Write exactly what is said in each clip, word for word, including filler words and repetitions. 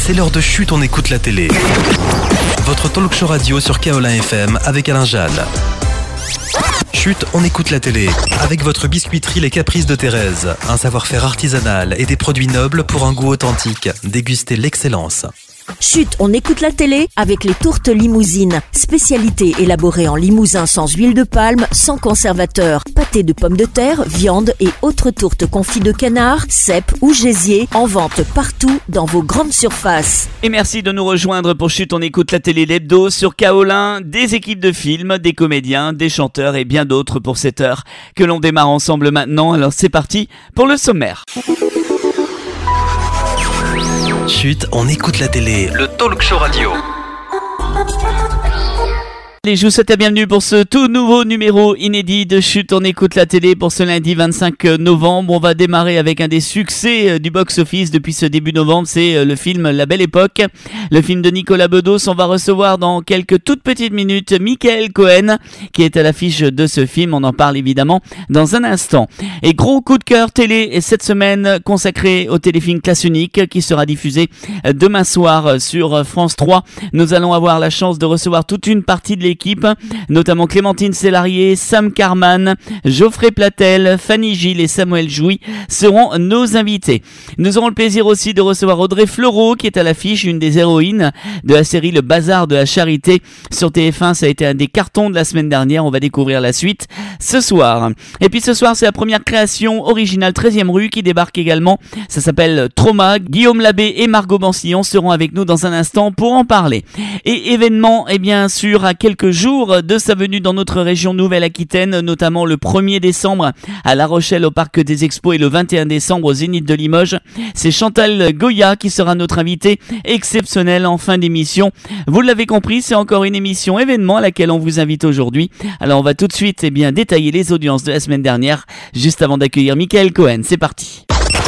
C'est l'heure de Chut, on écoute la télé. Votre talk show radio sur Kaolin F M avec Alain Jeanne. Chut, on écoute la télé. Avec votre biscuiterie Les Caprices de Thérèse. Un savoir-faire artisanal et des produits nobles pour un goût authentique. Dégustez l'excellence. Chut, on écoute la télé avec les tourtes limousines. Spécialité élaborée en limousin sans huile de palme, sans conservateur. Pâté de pommes de terre, viande et autres tourtes confits de canard, cèpes ou gésier. En vente partout dans vos grandes surfaces. Et merci de nous rejoindre pour Chut, on écoute la télé l'hebdo sur Kaolin. Des équipes de films, des comédiens, des chanteurs et bien d'autres pour cette heure que l'on démarre ensemble maintenant. Alors c'est parti pour le sommaire. Chut, on écoute la télé. Le talk show radio. Allez, je vous souhaite la bienvenue pour ce tout nouveau numéro inédit de Chut, on écoute la télé pour ce lundi vingt-cinq novembre. On va démarrer avec un des succès du box-office depuis ce début novembre, c'est le film La Belle Époque, le film de Nicolas Bedos. On va recevoir dans quelques toutes petites minutes Michael Cohen qui est à l'affiche de ce film. On en parle évidemment dans un instant. Et gros coup de cœur télé cette semaine consacré au téléfilm Classe Unique qui sera diffusé demain soir sur France trois. Nous allons avoir la chance de recevoir toute une partie de l'équipe, notamment Clémentine Célarier, Sam Carman, Geoffrey Platel, Fanny Gilles et Samuel Jouy seront nos invités. Nous aurons le plaisir aussi de recevoir Audrey Fleurot qui est à l'affiche, une des héroïnes de la série Le Bazar de la Charité sur T F un. Ça a été un des cartons de la semaine dernière, on va découvrir la suite ce soir. Et puis ce soir c'est la première création originale treizième rue qui débarque également, ça s'appelle Trauma. Guillaume Labbé et Margot Bansillon seront avec nous dans un instant pour en parler. Et événement, et bien sûr à quelques jours de sa venue dans notre région Nouvelle-Aquitaine, notamment le premier décembre à La Rochelle au Parc des Expos et le vingt et un décembre au Zénith de Limoges. C'est Chantal Goya qui sera notre invitée exceptionnelle en fin d'émission. Vous l'avez compris, c'est encore une émission événement à laquelle on vous invite aujourd'hui. Alors on va tout de suite eh bien, détailler les audiences de la semaine dernière, juste avant d'accueillir Michael Cohen. C'est parti.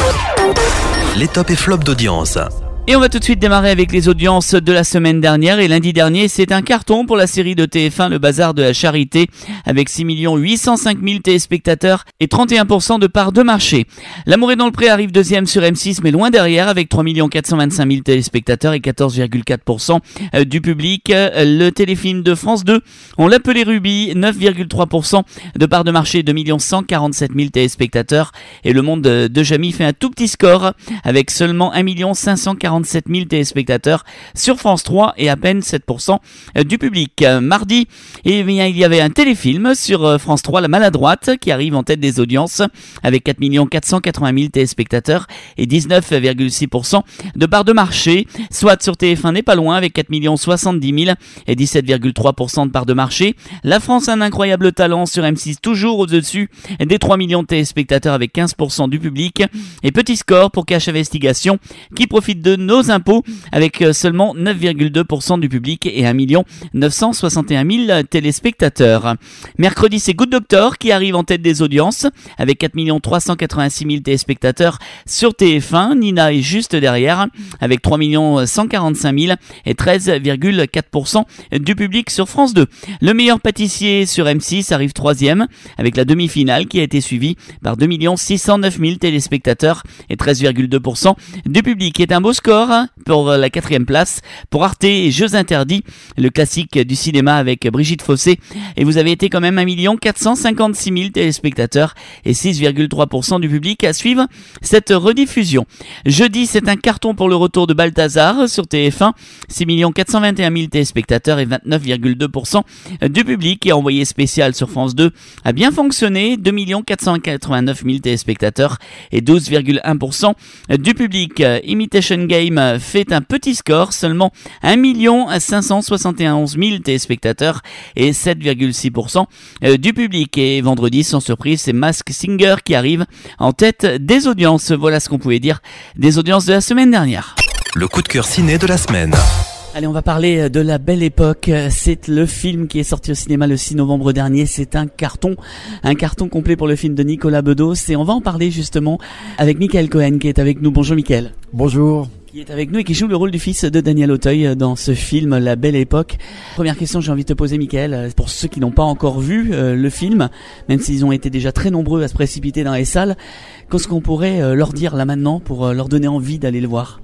Les tops et flops d'audience. Et on va tout de suite démarrer avec les audiences de la semaine dernière. Et lundi dernier, c'est un carton pour la série de T F un Le Bazar de la Charité, avec six millions huit cent cinq mille téléspectateurs et trente et un pour cent de part de marché. L'amour est dans le pré arrive deuxième sur M six, mais loin derrière, avec trois millions quatre cent vingt-cinq mille téléspectateurs et quatorze virgule quatre pour cent du public. Le téléfilm de France deux, on l'appelait Ruby, neuf virgule trois pour cent de part de marché, deux millions cent quarante-sept mille téléspectateurs. Et Le Monde de Jamie fait un tout petit score, avec seulement un million cinq cent quarante-sept mille téléspectateurs sur France trois et à peine sept pour cent du public. Mardi, eh bien, il y avait un téléfilm sur France trois, La Maladroite, qui arrive en tête des audiences avec quatre millions quatre cent quatre-vingt mille téléspectateurs et dix-neuf virgule six pour cent de part de marché. Soit sur T F un n'est pas loin avec quatre millions soixante-dix mille et dix-sept virgule trois pour cent de part de marché. La France a un incroyable talent sur M six, toujours au-dessus des trois millions de téléspectateurs avec quinze pour cent du public. Et petit score pour Cache Investigation qui profite de nos impôts avec seulement neuf virgule deux pour cent du public et un million neuf cent soixante et un mille téléspectateurs. Mercredi, c'est Good Doctor qui arrive en tête des audiences avec quatre millions trois cent quatre-vingt-six mille téléspectateurs sur T F un. Nina est juste derrière avec trois millions cent quarante-cinq mille et treize virgule quatre pour cent du public sur France deux. Le meilleur pâtissier sur M six arrive troisième avec la demi-finale qui a été suivie par deux millions six cent neuf mille téléspectateurs et treize virgule deux pour cent du public. Qui est un beau score pour la quatrième place pour Arte et Jeux Interdits, le classique du cinéma avec Brigitte Fossé. Et vous avez été quand même un million quatre cent cinquante-six mille téléspectateurs et six virgule trois pour cent du public à suivre cette rediffusion. Jeudi, c'est un carton pour le retour de Balthazar sur T F un, six millions quatre cent vingt et un mille téléspectateurs et vingt-neuf virgule deux pour cent du public. Et envoyé spécial sur France deux a bien fonctionné, deux millions quatre cent quatre-vingt-neuf mille téléspectateurs et douze virgule un pour cent du public. Imitation Game fait un petit score, seulement un million cinq cent soixante et onze mille téléspectateurs et sept virgule six pour cent du public. Et vendredi, sans surprise, c'est Masked Singer qui arrive en tête des audiences. Voilà ce qu'on pouvait dire des audiences de la semaine dernière. Le coup de cœur ciné de la semaine. Allez, on va parler de La Belle Époque. C'est le film qui est sorti au cinéma le six novembre dernier. C'est un carton, un carton complet pour le film de Nicolas Bedos. Et on va en parler justement avec Michael Cohen qui est avec nous. Bonjour Michael. Bonjour. Qui est avec nous et qui joue le rôle du fils de Daniel Auteuil dans ce film La Belle Époque. Première question, j'ai envie de te poser, Michael, pour ceux qui n'ont pas encore vu euh, le film, même s'ils ont été déjà très nombreux à se précipiter dans les salles, qu'est-ce qu'on pourrait euh, leur dire là maintenant pour euh, leur donner envie d'aller le voir?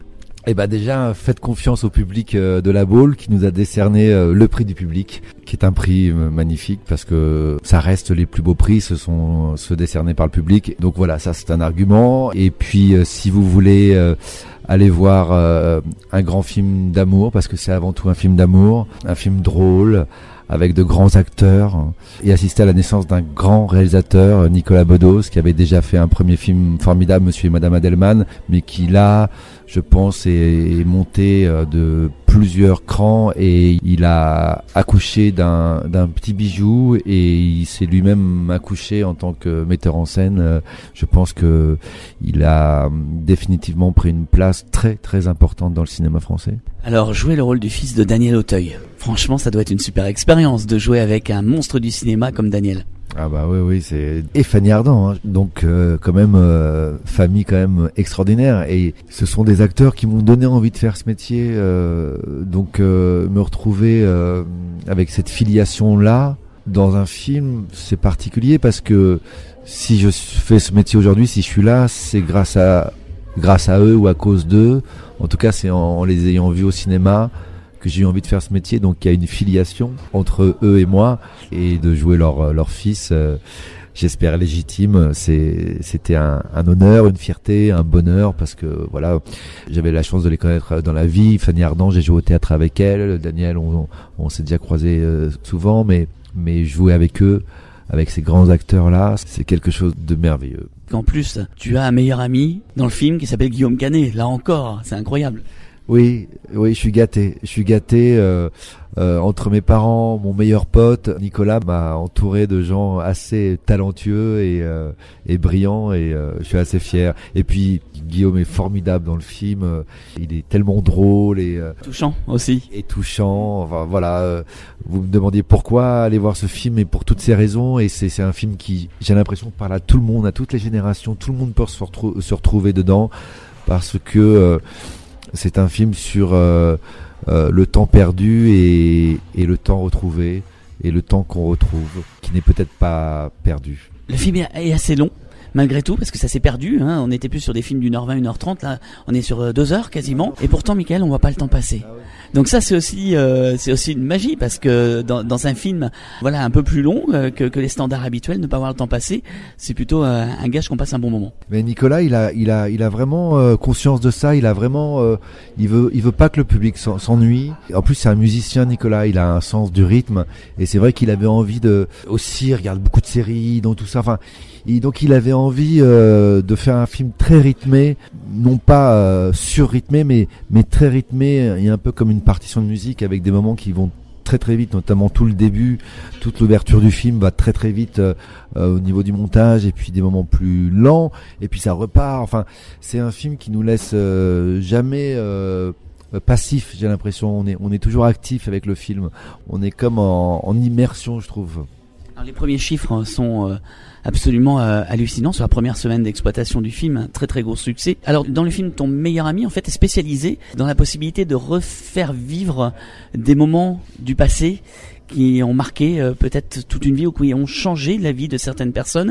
Eh ben déjà, faites confiance au public euh, de la Baule qui nous a décerné euh, le prix du public, qui est un prix euh, magnifique parce que ça reste les plus beaux prix, ce sont euh, ceux décernés par le public. Donc voilà, ça c'est un argument. Et puis euh, si vous voulez euh, aller voir euh, un grand film d'amour, parce que c'est avant tout un film d'amour, un film drôle, avec de grands acteurs, et assister à la naissance d'un grand réalisateur, Nicolas Bedos, qui avait déjà fait un premier film formidable, Monsieur et Madame Adelman, mais qui là, je pense, est, est monté de plusieurs crans, et il a accouché d'un, d'un petit bijou, et il s'est lui-même accouché en tant que metteur en scène. Je pense que il a définitivement pris une place très très importante dans le cinéma français. Alors, jouer le rôle du fils de Daniel Auteuil, franchement, ça doit être une super expérience de jouer avec un monstre du cinéma comme Daniel. Ah bah oui oui c'est et Fanny Ardant, hein. Donc euh, quand même euh, famille quand même extraordinaire, et ce sont des acteurs qui m'ont donné envie de faire ce métier, euh, donc euh, me retrouver euh, avec cette filiation là dans un film, c'est particulier parce que si je fais ce métier aujourd'hui, si je suis là, c'est grâce à grâce à eux ou à cause d'eux. En tout cas, c'est en, en les ayant vus au cinéma que j'ai eu envie de faire ce métier. Donc il y a une filiation entre eux et moi, et de jouer leur leur fils, euh, j'espère légitime, c'est c'était un, un honneur, une fierté, un bonheur, parce que voilà, j'avais la chance de les connaître dans la vie. Fanny Ardant, j'ai joué au théâtre avec elle. Daniel, on, on, on s'est déjà croisés euh, souvent, mais mais jouer avec eux, avec ces grands acteurs là, c'est quelque chose de merveilleux. En plus, tu as un meilleur ami dans le film qui s'appelle Guillaume Canet. Là encore, c'est incroyable. Oui, oui, je suis gâté. Je suis gâté. Euh, euh, entre mes parents, mon meilleur pote Nicolas m'a entouré de gens assez talentueux et, euh, et brillants, et euh, je suis assez fier. Et puis Guillaume est formidable dans le film. Euh, il est tellement drôle et euh, touchant aussi. Et touchant. Enfin voilà. Euh, vous me demandiez pourquoi aller voir ce film, et pour toutes ces raisons. Et c'est c'est un film qui, j'ai l'impression, parle à tout le monde, à toutes les générations. Tout le monde peut se, retrou- se retrouver dedans, parce que euh, c'est un film sur euh, euh, le temps perdu et, et le temps retrouvé, et le temps qu'on retrouve, qui n'est peut-être pas perdu. Le film est assez long, malgré tout, parce que ça s'est perdu, hein. On n'était plus sur des films d'une heure vingt, une heure trente, là on est sur deux heures quasiment, et pourtant Michael, on voit pas le temps passer. Ah ouais. Donc ça c'est aussi euh, c'est aussi une magie, parce que dans, dans un film voilà un peu plus long euh, que, que les standards habituels, ne pas voir le temps passer, c'est plutôt euh, un gage qu'on passe un bon moment. Mais Nicolas, il a il a il a vraiment euh, conscience de ça. Il a vraiment euh, il veut il veut pas que le public s'ennuie. En plus c'est un musicien, Nicolas, il a un sens du rythme, et c'est vrai qu'il avait envie de aussi, il regarde beaucoup de séries, donc tout ça. Enfin, et donc il avait envie euh, de faire un film très rythmé, non pas euh, surrythmé, mais mais très rythmé, et un peu comme une partition de musique, avec des moments qui vont très très vite, notamment tout le début, toute l'ouverture du film va très très vite euh, euh, au niveau du montage, et puis des moments plus lents, et puis ça repart. Enfin, c'est un film qui nous laisse euh, jamais euh, passif. J'ai l'impression, on est on est toujours actif avec le film. On est comme en, en immersion, je trouve. Alors, les premiers chiffres sont euh, absolument euh, hallucinants sur la première semaine d'exploitation du film, un très très gros succès. Alors dans le film, ton meilleur ami en fait est spécialisé dans la possibilité de refaire vivre des moments du passé qui ont marqué euh, peut-être toute une vie, ou qui ont changé la vie de certaines personnes.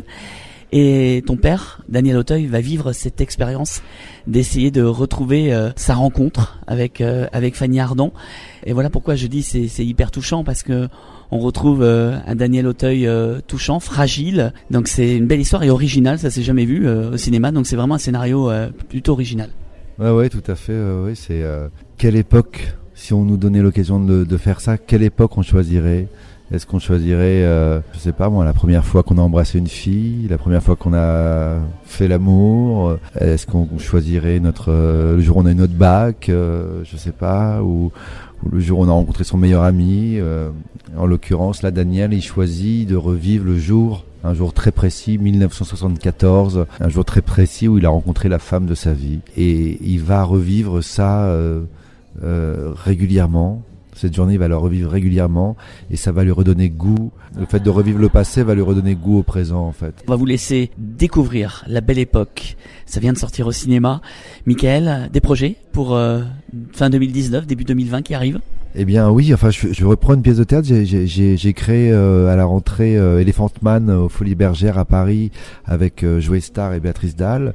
Et ton père, Daniel Auteuil, va vivre cette expérience d'essayer de retrouver euh, sa rencontre avec euh, avec Fanny Ardant. Et voilà pourquoi je dis c'est c'est hyper touchant, parce que on retrouve euh, un Daniel Auteuil euh, touchant, fragile. Donc c'est une belle histoire et originale, ça s'est jamais vu euh, au cinéma. Donc c'est vraiment un scénario euh, plutôt original. Ouais ouais, tout à fait. Euh, ouais, c'est euh, quelle époque, si on nous donnait l'occasion de, de faire ça, quelle époque on choisirait? Est-ce qu'on choisirait, euh, je sais pas moi, la première fois qu'on a embrassé une fille, la première fois qu'on a fait l'amour? Est-ce qu'on choisirait notre euh, le jour où on a eu notre bac, euh, je sais pas, ou, ou le jour où on a rencontré son meilleur ami? euh, En l'occurrence, là, Daniel, il choisit de revivre le jour, un jour très précis, mille neuf cent soixante-quatorze, un jour très précis où il a rencontré la femme de sa vie, et il va revivre ça euh, euh, régulièrement. Cette journée, il va le revivre régulièrement, et ça va lui redonner goût. Le fait de revivre le passé va lui redonner goût au présent, en fait. On va vous laisser découvrir La Belle Époque. Ça vient de sortir au cinéma. Michael, des projets pour euh, fin deux mille dix-neuf, début deux mille vingt qui arrivent? Eh bien oui, enfin je, je reprends une pièce de théâtre. J'ai, j'ai, j'ai créé euh, à la rentrée euh, Elephant Man au Folies Bergères à Paris, avec euh, Joey Starr et Béatrice Dalle.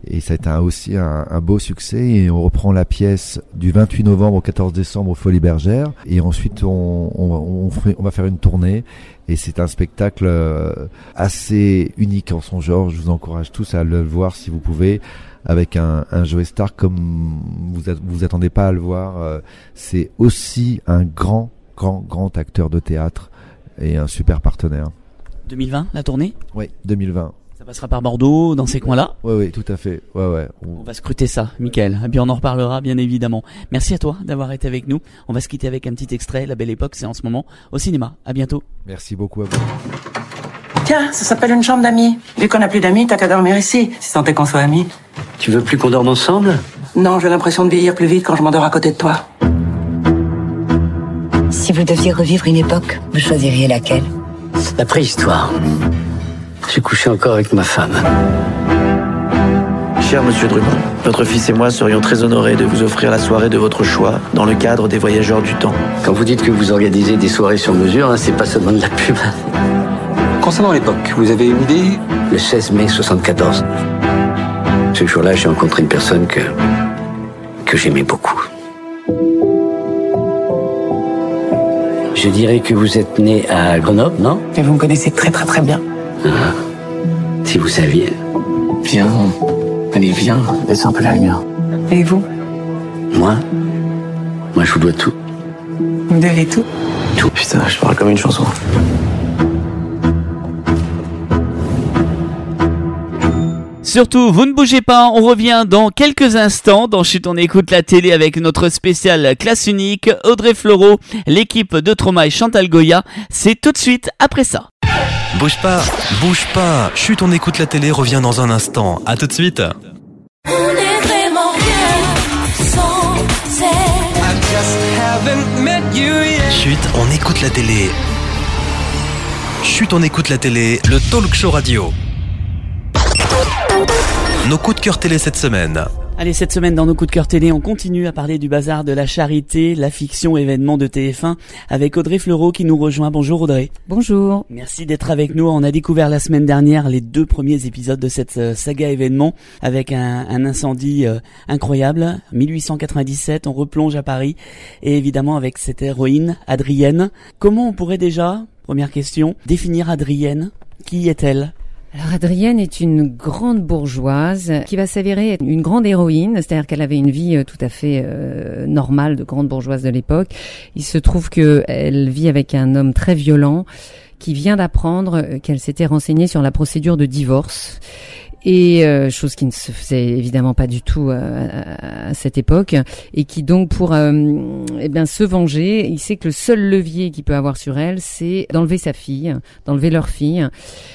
et ça a été un, aussi un, un beau succès. Et on reprend la pièce du vingt-huit novembre au quatorze décembre au Folies Bergères, et ensuite on, on, on, fait, on va faire une tournée. Et c'est un spectacle assez unique en son genre. Je vous encourage tous à le voir si vous pouvez, avec un, un Joey Stark comme vous vous attendez pas à le voir. C'est aussi un grand, grand, grand acteur de théâtre et un super partenaire. deux mille vingt, la tournée ? Oui, deux mille vingt. Ça passera par Bordeaux, dans ces coins-là ? Oui, oui, tout à fait. Ouais, ouais. On... on va scruter ça, Mickaël. Et puis on en reparlera, bien évidemment. Merci à toi d'avoir été avec nous. On va se quitter avec un petit extrait. La Belle Époque, c'est en ce moment au cinéma. À bientôt. Merci beaucoup à vous. Tiens, ça s'appelle une chambre d'amis. Vu qu'on n'a plus d'amis, t'as qu'à dormir ici, si tant est qu'on soit amis. Tu veux plus qu'on dorme ensemble ? Non, j'ai l'impression de vieillir plus vite quand je m'endors à côté de toi. Si vous deviez revivre une époque, vous choisiriez laquelle ? La préhistoire. J'ai couché encore avec ma femme. Cher Monsieur Drummond, votre fils et moi serions très honorés de vous offrir la soirée de votre choix dans le cadre des Voyageurs du Temps. Quand vous dites que vous organisez des soirées sur mesure, hein, c'est pas seulement de la pub. Concernant l'époque, vous avez une idée ? Le seize mai soixante-quatorze. Ce jour-là, j'ai rencontré une personne que, que j'aimais beaucoup. Je dirais que vous êtes né à Grenoble, non ? Et vous me connaissez très très très bien. Ah, si vous saviez. Viens, allez, viens, laisse un peu la lumière. Et vous ? Moi ? Moi, je vous dois tout. Vous devez tout ? Tout. Putain, je parle comme une chanson. Surtout, vous ne bougez pas, on revient dans quelques instants dans Chut, on écoute la télé avec notre spécial classe unique, Audrey Fleurot, l'équipe de Trauma et Chantal Goya. C'est tout de suite après ça. Bouge pas, bouge pas. Chut, on écoute la télé revient dans un instant. À tout de suite. On est vraiment rien sans elle. Chut, on écoute la télé. Chut, on écoute la télé, le talk show radio. Nos coups de cœur télé cette semaine. Allez, cette semaine dans nos coups de cœur télé, on continue à parler du bazar de la charité, la fiction événement de T F un avec Audrey Fleurot qui nous rejoint. Bonjour Audrey. Bonjour. Merci d'être avec nous. On a découvert la semaine dernière les deux premiers épisodes de cette euh, saga événement avec un, un incendie euh, incroyable. mille huit cent quatre-vingt-dix-sept, on replonge à Paris et évidemment avec cette héroïne, Adrienne. Comment on pourrait déjà, première question, définir Adrienne ? Qui est-elle ? Alors Adrienne est une grande bourgeoise qui va s'avérer être une grande héroïne, c'est-à-dire qu'elle avait une vie tout à fait euh, normale de grande bourgeoise de l'époque. Il se trouve qu'elle vit avec un homme très violent qui vient d'apprendre qu'elle s'était renseignée sur la procédure de divorce. Et euh, chose qui ne se faisait évidemment pas du tout euh, à, à cette époque, et qui donc pour euh, eh bien se venger, il sait que le seul levier qu'il peut avoir sur elle, c'est d'enlever sa fille, d'enlever leur fille.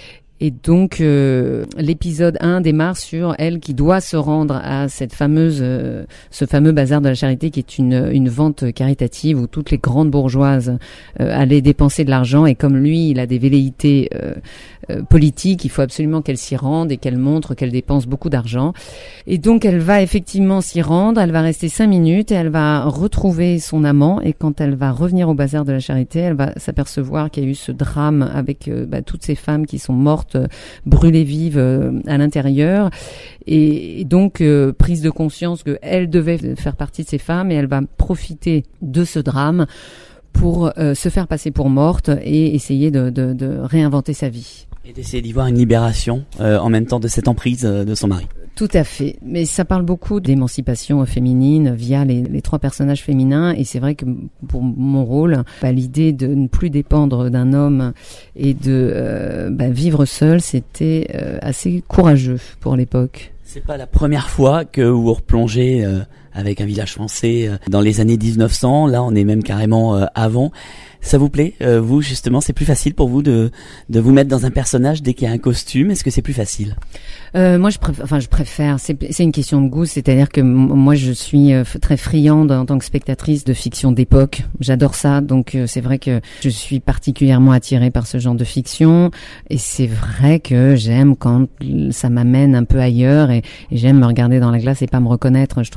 Et donc euh, l'épisode un démarre sur elle qui doit se rendre à cette fameuse, euh, ce fameux bazar de la charité qui est une, une vente caritative où toutes les grandes bourgeoises euh, allaient dépenser de l'argent, et comme lui il a des velléités euh, euh, politiques, il faut absolument qu'elle s'y rende et qu'elle montre qu'elle dépense beaucoup d'argent. Et donc elle va effectivement s'y rendre, elle va rester cinq minutes et elle va retrouver son amant, et quand elle va revenir au bazar de la charité, elle va s'apercevoir qu'il y a eu ce drame avec euh, bah, toutes ces femmes qui sont mortes brûlées vives euh, à l'intérieur, et, et donc euh, prise de conscience qu'elle devait faire partie de ces femmes, et elle va profiter de ce drame pour euh, se faire passer pour morte et essayer de, de, de réinventer sa vie. Et d'essayer d'y voir une libération euh, en même temps de cette emprise euh, de son mari. Tout à fait, mais ça parle beaucoup d'émancipation féminine via les, les trois personnages féminins, et c'est vrai que pour mon rôle, bah, l'idée de ne plus dépendre d'un homme et de euh, bah, vivre seul, c'était euh, assez courageux pour l'époque. C'est pas la première fois que vous replongez euh, avec un village français euh, dans les années dix-neuf cents, là on est même carrément euh, avant. Ça vous plaît, euh, vous justement, c'est plus facile pour vous de de vous mettre dans un personnage dès qu'il y a un costume? Est-ce que c'est plus facile? Euh, moi, je préfère, enfin, je préfère. C'est, c'est une question de goût, c'est-à-dire que m- moi, je suis euh, très friande en tant que spectatrice de fiction d'époque. J'adore ça, donc euh, c'est vrai que je suis particulièrement attirée par ce genre de fiction, et c'est vrai que j'aime quand ça m'amène un peu ailleurs, et, et j'aime me regarder dans la glace et pas me reconnaître. Je trouve que ça aide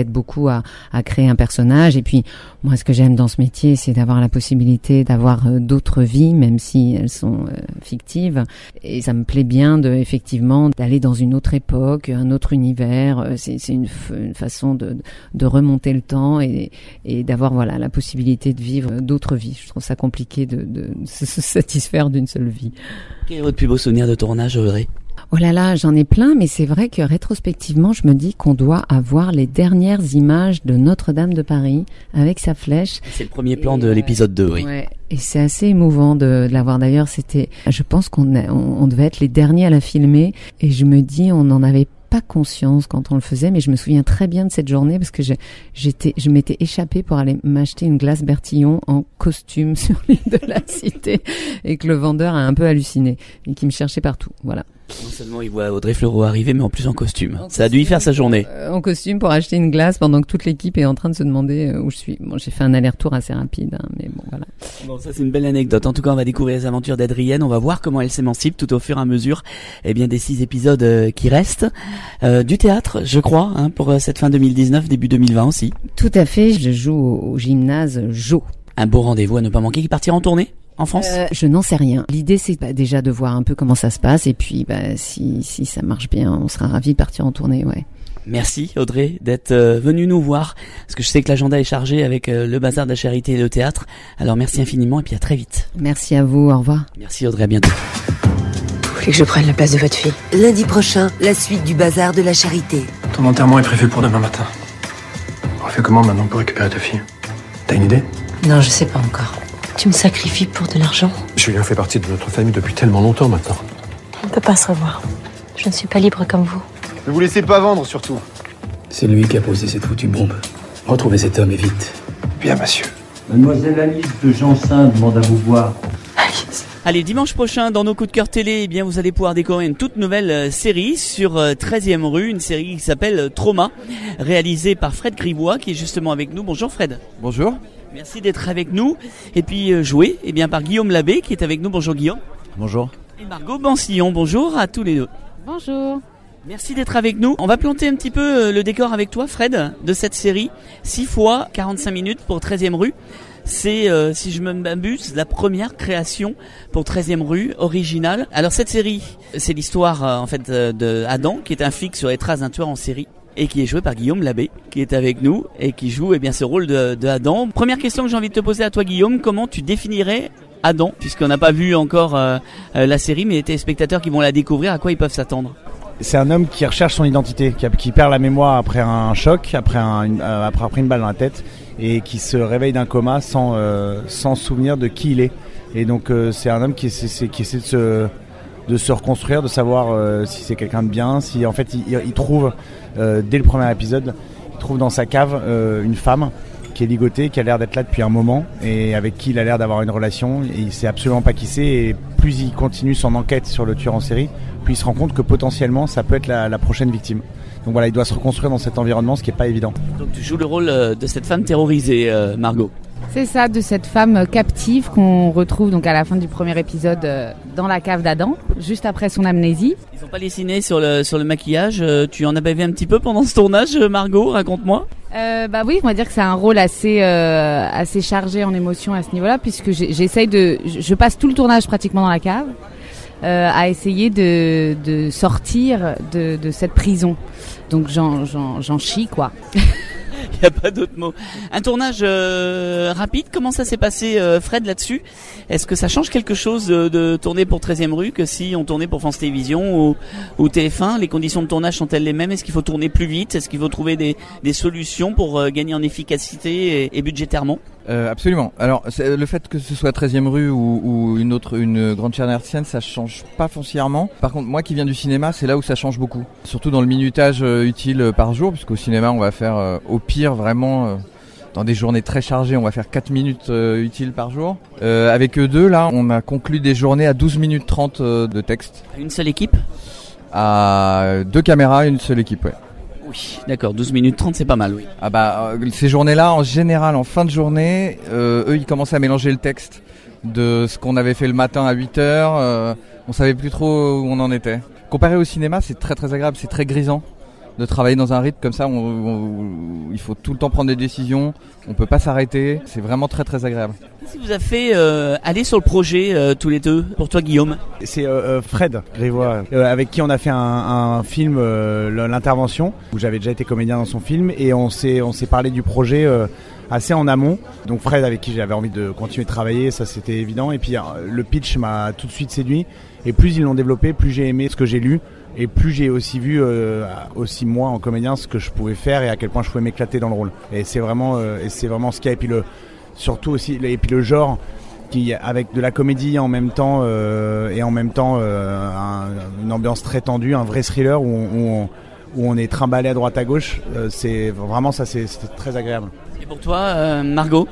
aide beaucoup à, à créer un personnage. Et puis, moi, ce que j'aime dans ce métier, c'est d'avoir la possibilité d'avoir euh, d'autres vies, même si elles sont euh, fictives. Et ça me plaît bien, de, effectivement, d'aller dans une autre époque, un autre univers. C'est, c'est une, f- une façon de, de remonter le temps et, et d'avoir, voilà, la possibilité de vivre d'autres vies. Je trouve ça compliqué de, de se satisfaire d'une seule vie. Quel est votre plus beau souvenir de tournage, Audrey ? Oh là là, j'en ai plein, mais c'est vrai que rétrospectivement, je me dis qu'on doit avoir les dernières images de Notre-Dame de Paris avec sa flèche. C'est le premier plan et de l'épisode deux, oui. Ouais, et c'est assez émouvant de, de l'avoir. D'ailleurs, c'était, je pense qu'on a, on, on devait être les derniers à la filmer, et je me dis, on n'en avait pas conscience quand on le faisait, mais je me souviens très bien de cette journée parce que je, j'étais, je m'étais échappée pour aller m'acheter une glace Bertillon en costume sur l'île de la Cité, et que le vendeur a un peu halluciné et qui me cherchait partout. Voilà. Non seulement il voit Audrey Fleurot arriver, mais en plus en costume. En Ça costume, a dû y faire sa journée. Euh, en costume pour acheter une glace pendant que toute l'équipe est en train de se demander euh, où je suis. Bon, j'ai fait un aller-retour assez rapide, hein, mais bon, voilà. Bon, ça c'est une belle anecdote. En tout cas, on va découvrir les aventures d'Adrienne. On va voir comment elle s'émancipe tout au fur et à mesure, eh bien, des six épisodes euh, qui restent. Euh, du théâtre, je crois, hein, pour euh, cette fin deux mille dix-neuf, début deux mille vingt aussi. Tout à fait. Je joue au, au gymnase Jo. Un beau rendez-vous à ne pas manquer, qui partira en tournée en France? euh, Je n'en sais rien. L'idée, c'est bah, déjà de voir un peu comment ça se passe, et puis bah, si, si ça marche bien, on sera ravis de partir en tournée, ouais. Merci Audrey d'être euh, venue nous voir, parce que je sais que l'agenda est chargé avec euh, le bazar de la charité et le théâtre. Alors merci infiniment et puis à très vite. Merci à vous, au revoir. Merci Audrey, à bientôt. Vous voulez que je prenne la place de votre fille? Lundi prochain, la suite du bazar de la charité. Ton enterrement est prévu pour demain matin. On fait comment maintenant pour récupérer ta fille? T'as une idée? Non, je sais pas encore. Tu me sacrifies pour de l'argent? Julien fait partie de notre famille depuis tellement longtemps maintenant. On ne peut pas se revoir. Je ne suis pas libre comme vous. Ne vous laissez pas vendre surtout. C'est lui qui a posé cette foutue bombe. Retrouvez cet homme et vite. Bien, monsieur. Mademoiselle Alice de Jansin demande à vous voir. Alice. Allez, dimanche prochain, dans nos coups de cœur télé, eh bien, vous allez pouvoir découvrir une toute nouvelle euh, série sur euh, treizième rue, une série qui s'appelle euh, Trauma, réalisée par Fred Grivois, qui est justement avec nous. Bonjour Fred. Bonjour. Merci d'être avec nous. Et puis euh, joué eh bien, par Guillaume Labbé, qui est avec nous. Bonjour Guillaume. Bonjour. Et Margot Bansillon. Bonjour à tous les deux. Bonjour. Merci d'être avec nous. On va planter un petit peu le décor avec toi, Fred, de cette série. six fois quarante-cinq minutes pour treizième rue. C'est, euh, si je me m'abuse, la première création pour treizième rue, originale. Alors cette série, c'est l'histoire euh, en fait euh, de Adam, qui est un flic sur les traces d'un tueur en série, et qui est joué par Guillaume Labbé, qui est avec nous, et qui joue eh bien, ce rôle de, de Adam. Première question que j'ai envie de te poser à toi, Guillaume, comment tu définirais Adam, puisqu'on n'a pas vu encore euh, euh, la série, mais les téléspectateurs qui vont la découvrir, à quoi ils peuvent s'attendre? C'est un homme qui recherche son identité, qui, a, qui perd la mémoire après un choc, après, un, une, euh, après, après une balle dans la tête, et qui se réveille d'un coma sans, euh, sans souvenir de qui il est. Et donc euh, c'est un homme qui essaie, c'est, qui essaie de, se, de se reconstruire, de savoir euh, si c'est quelqu'un de bien, si en fait il, il trouve, euh, dès le premier épisode, il trouve dans sa cave euh, une femme qui est ligotée, qui a l'air d'être là depuis un moment, et avec qui il a l'air d'avoir une relation, et il sait absolument pas qui c'est, et plus il continue son enquête sur le tueur en série, puis il se rend compte que potentiellement ça peut être la, la prochaine victime. Donc voilà, il doit se reconstruire dans cet environnement, ce qui n'est pas évident. Donc tu joues le rôle de cette femme terrorisée, euh, Margot. C'est ça, de cette femme captive qu'on retrouve donc à la fin du premier épisode euh, dans la cave d'Adam, juste après son amnésie. Ils n'ont pas dessiné sur le, sur le maquillage, euh, tu en as bavé un petit peu pendant ce tournage, Margot, raconte-moi. Euh, bah oui, on va dire que c'est un rôle assez euh, assez chargé en émotion à ce niveau-là, puisque j'ai, j'essaye de, je passe tout le tournage pratiquement dans la cave. Euh, à essayer de, de sortir de, de cette prison. Donc j'en, j'en, j'en chie, quoi. Il n'y a pas d'autre mot. Un tournage euh, rapide, comment ça s'est passé, euh, Fred, là-dessus? Est-ce que ça change quelque chose de, de tourner pour treizième rue que si on tournait pour France Télévisions ou, ou T F un? Les conditions de tournage sont-elles les mêmes? Est-ce qu'il faut tourner plus vite? Est-ce qu'il faut trouver des, des solutions pour euh, gagner en efficacité et, et budgétairement? Euh, absolument. Alors, c'est, le fait que ce soit treizième rue ou, ou une autre, une grande chaîne hertzienne, ça change pas foncièrement. Par contre, moi qui viens du cinéma, c'est là où ça change beaucoup. Surtout dans le minutage euh, utile euh, par jour, puisqu'au cinéma, on va faire euh, au pire vraiment euh, dans des journées très chargées, on va faire quatre minutes euh, utiles par jour. Euh, avec eux deux, là, on a conclu des journées à douze minutes trente euh, de texte. Une seule équipe? À deux caméras, une seule équipe, ouais. Oui, d'accord, douze minutes trente, c'est pas mal, oui. Ah bah, euh, ces journées-là, en général, en fin de journée, euh, eux, ils commençaient à mélanger le texte de ce qu'on avait fait le matin à huit heures. Euh, on savait plus trop où on en était. Comparé au cinéma, c'est très très agréable, c'est très grisant. de travailler dans un rythme comme ça, où, où, où il faut tout le temps prendre des décisions, on peut pas s'arrêter, c'est vraiment très très agréable. Qu'est-ce qui vous a fait euh, aller sur le projet euh, tous les deux? Pour toi, Guillaume? C'est euh, Fred Grivois, euh, avec qui on a fait un, un film, euh, l'intervention, où j'avais déjà été comédien dans son film, et on s'est on s'est parlé du projet euh, assez en amont. Donc Fred, avec qui j'avais envie de continuer de travailler, ça c'était évident. Et puis euh, le pitch m'a tout de suite séduit. Et plus ils l'ont développé, plus j'ai aimé ce que j'ai lu. Et plus j'ai aussi vu, euh, aussi moi en comédien, ce que je pouvais faire et à quel point je pouvais m'éclater dans le rôle. Et c'est vraiment, euh, et c'est vraiment ce qu'il y a. Et puis le, surtout aussi, et puis le genre, qui avec de la comédie en même temps euh, et en même temps euh, un, une ambiance très tendue, un vrai thriller où on, où on, où on est trimballé à droite à gauche. Euh, c'est vraiment ça, c'est, c'est très agréable. Et pour toi, euh, Margot?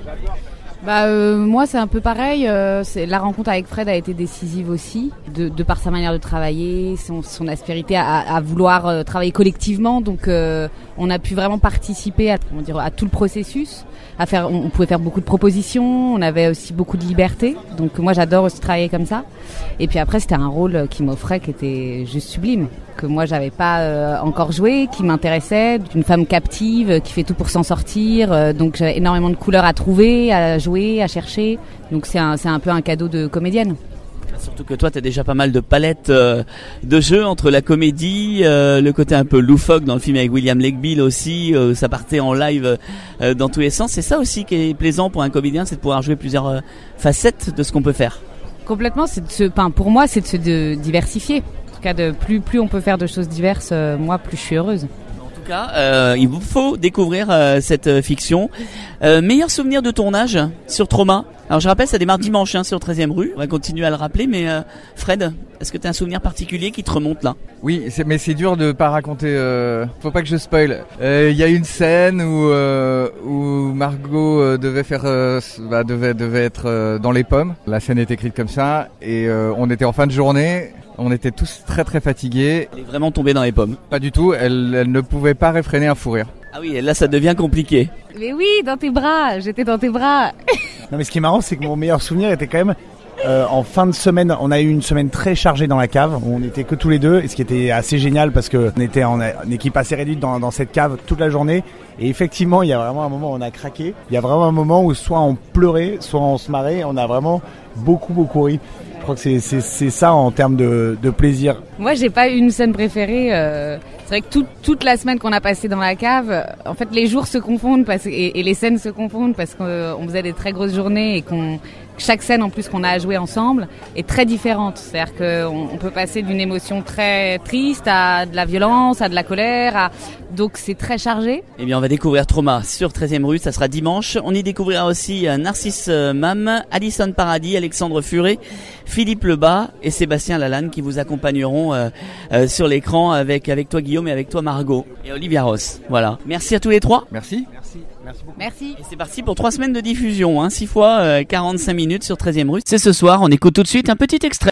Bah euh, moi c'est un peu pareil, euh, c'est, la rencontre avec Fred a été décisive aussi, de, de par sa manière de travailler, son, son aspérité à, à vouloir euh, travailler collectivement, donc euh, on a pu vraiment participer à, comment dire, à tout le processus, à faire, on, on pouvait faire beaucoup de propositions, on avait aussi beaucoup de liberté, donc moi j'adore aussi travailler comme ça, et puis après c'était un rôle qui m'offrait qui était juste sublime, que moi j'avais pas euh, encore joué, qui m'intéressait, d'une femme captive qui fait tout pour s'en sortir, euh, donc j'avais énormément de couleurs à trouver, à jouer, à chercher, donc c'est un, c'est un peu un cadeau de comédienne. Surtout que toi t'as déjà pas mal de palettes euh, de jeux entre la comédie, euh, le côté un peu loufoque dans le film avec William Legbill aussi, euh, ça partait en live euh, dans tous les sens. C'est ça aussi qui est plaisant pour un comédien, c'est de pouvoir jouer plusieurs euh, facettes de ce qu'on peut faire. Complètement, c'est de se, enfin, pour moi c'est de se de diversifier. En tout cas, de plus plus on peut faire de choses diverses, euh, moi plus je suis heureuse. En tout cas, euh, il vous faut découvrir euh, cette euh, fiction. Euh, meilleur souvenir de tournage sur Trauma. Alors je rappelle, ça démarre dimanche hein, sur treizième rue. On va continuer à le rappeler, mais euh, Fred, est-ce que tu as un souvenir particulier qui te remonte là? Oui, c'est, mais c'est dur de pas raconter. Euh, faut pas que je spoil. Il euh, y a une scène où euh, où Margot euh, devait faire, euh, bah, devait devait être euh, dans les pommes. La scène est écrite comme ça, et euh, on était en fin de journée. On était tous très très fatigués. Elle est vraiment tombée dans les pommes? Pas du tout. Elle, elle ne pouvait pas réfréner un fou rire. Ah oui, là ça devient compliqué. Mais oui, dans tes bras, j'étais dans tes bras. Non mais ce qui est marrant, c'est que mon meilleur souvenir était quand même euh, en fin de semaine. On a eu une semaine très chargée dans la cave, où on n'était que tous les deux, et ce qui était assez génial parce que on était en une équipe assez réduite dans, dans cette cave toute la journée. Et effectivement, il y a vraiment un moment où on a craqué. Il y a vraiment un moment où soit on pleurait, soit on se marrait. On a vraiment beaucoup beaucoup ri. Je crois que c'est, c'est, c'est ça en termes de, de plaisir. Moi, j'ai pas une scène préférée. Euh, c'est vrai que toute, toute la semaine qu'on a passée dans la cave, en fait, les jours se confondent parce, et, et les scènes se confondent parce qu'on faisait des très grosses journées et qu'on chaque scène en plus qu'on a à jouer ensemble est très différente. C'est-à-dire qu'on on peut passer d'une émotion très triste à de la violence, à de la colère, à... donc c'est très chargé. Eh bien on va découvrir Trauma sur treizième rue, ça sera dimanche. On y découvrira aussi Narcisse Mam, Alison Paradis, Alexandre Furet, Philippe Lebas et Sébastien Lalanne qui vous accompagneront euh, euh, sur l'écran avec, avec toi Guillaume et avec toi Margot et Olivia Ross. Voilà. Merci à tous les trois. Merci. Merci. Merci beaucoup. Merci. Et c'est parti pour trois semaines de diffusion, hein, six fois euh, quarante-cinq minutes sur treizième rue. C'est ce soir, on écoute tout de suite un petit extrait.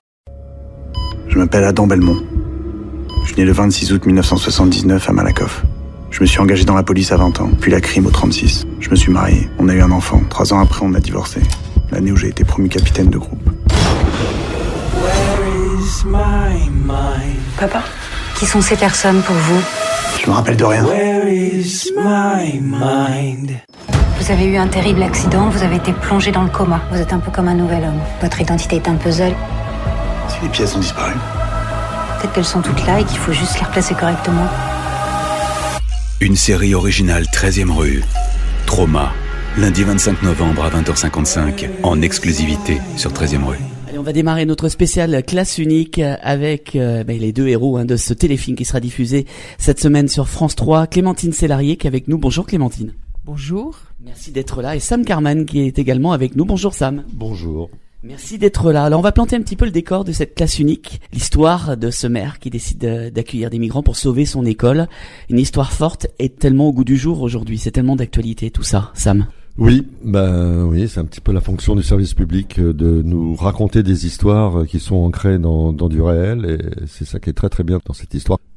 Je m'appelle Adam Belmont. Je suis né le vingt-six août mille neuf cent soixante-dix-neuf à Malakoff. Je me suis engagé dans la police à vingt ans, puis la crime au trente-six. Je me suis marié, on a eu un enfant. Trois ans après, on a divorcé. L'année où j'ai été promu capitaine de groupe. Papa, qui sont ces personnes pour vous? Je me rappelle de rien. Vous avez eu un terrible accident, vous avez été plongé dans le coma. Vous êtes un peu comme un nouvel homme. Votre identité est un puzzle. Si les pièces ont disparu. Peut-être qu'elles sont toutes là et qu'il faut juste les replacer correctement. Une série originale treizième rue. Trauma. Lundi vingt-cinq novembre à vingt heures cinquante-cinq, en exclusivité sur treizième rue. Allez, on va démarrer notre spécial classe unique avec euh, bah, les deux héros hein, de ce téléfilm qui sera diffusé cette semaine sur France trois. Clémentine Célarier qui est avec nous. Bonjour Clémentine. Bonjour. Merci d'être là. Et Sam Carman qui est également avec nous. Bonjour Sam. Bonjour. Merci d'être là. Alors on va planter un petit peu le décor de cette classe unique. L'histoire de ce maire qui décide d'accueillir des migrants pour sauver son école. Une histoire forte et tellement au goût du jour aujourd'hui. C'est tellement d'actualité tout ça, Sam. Oui, bah oui, c'est un petit peu la fonction du service public de nous raconter des histoires qui sont ancrées dans, dans du réel, et c'est ça qui est très très bien dans cette histoire.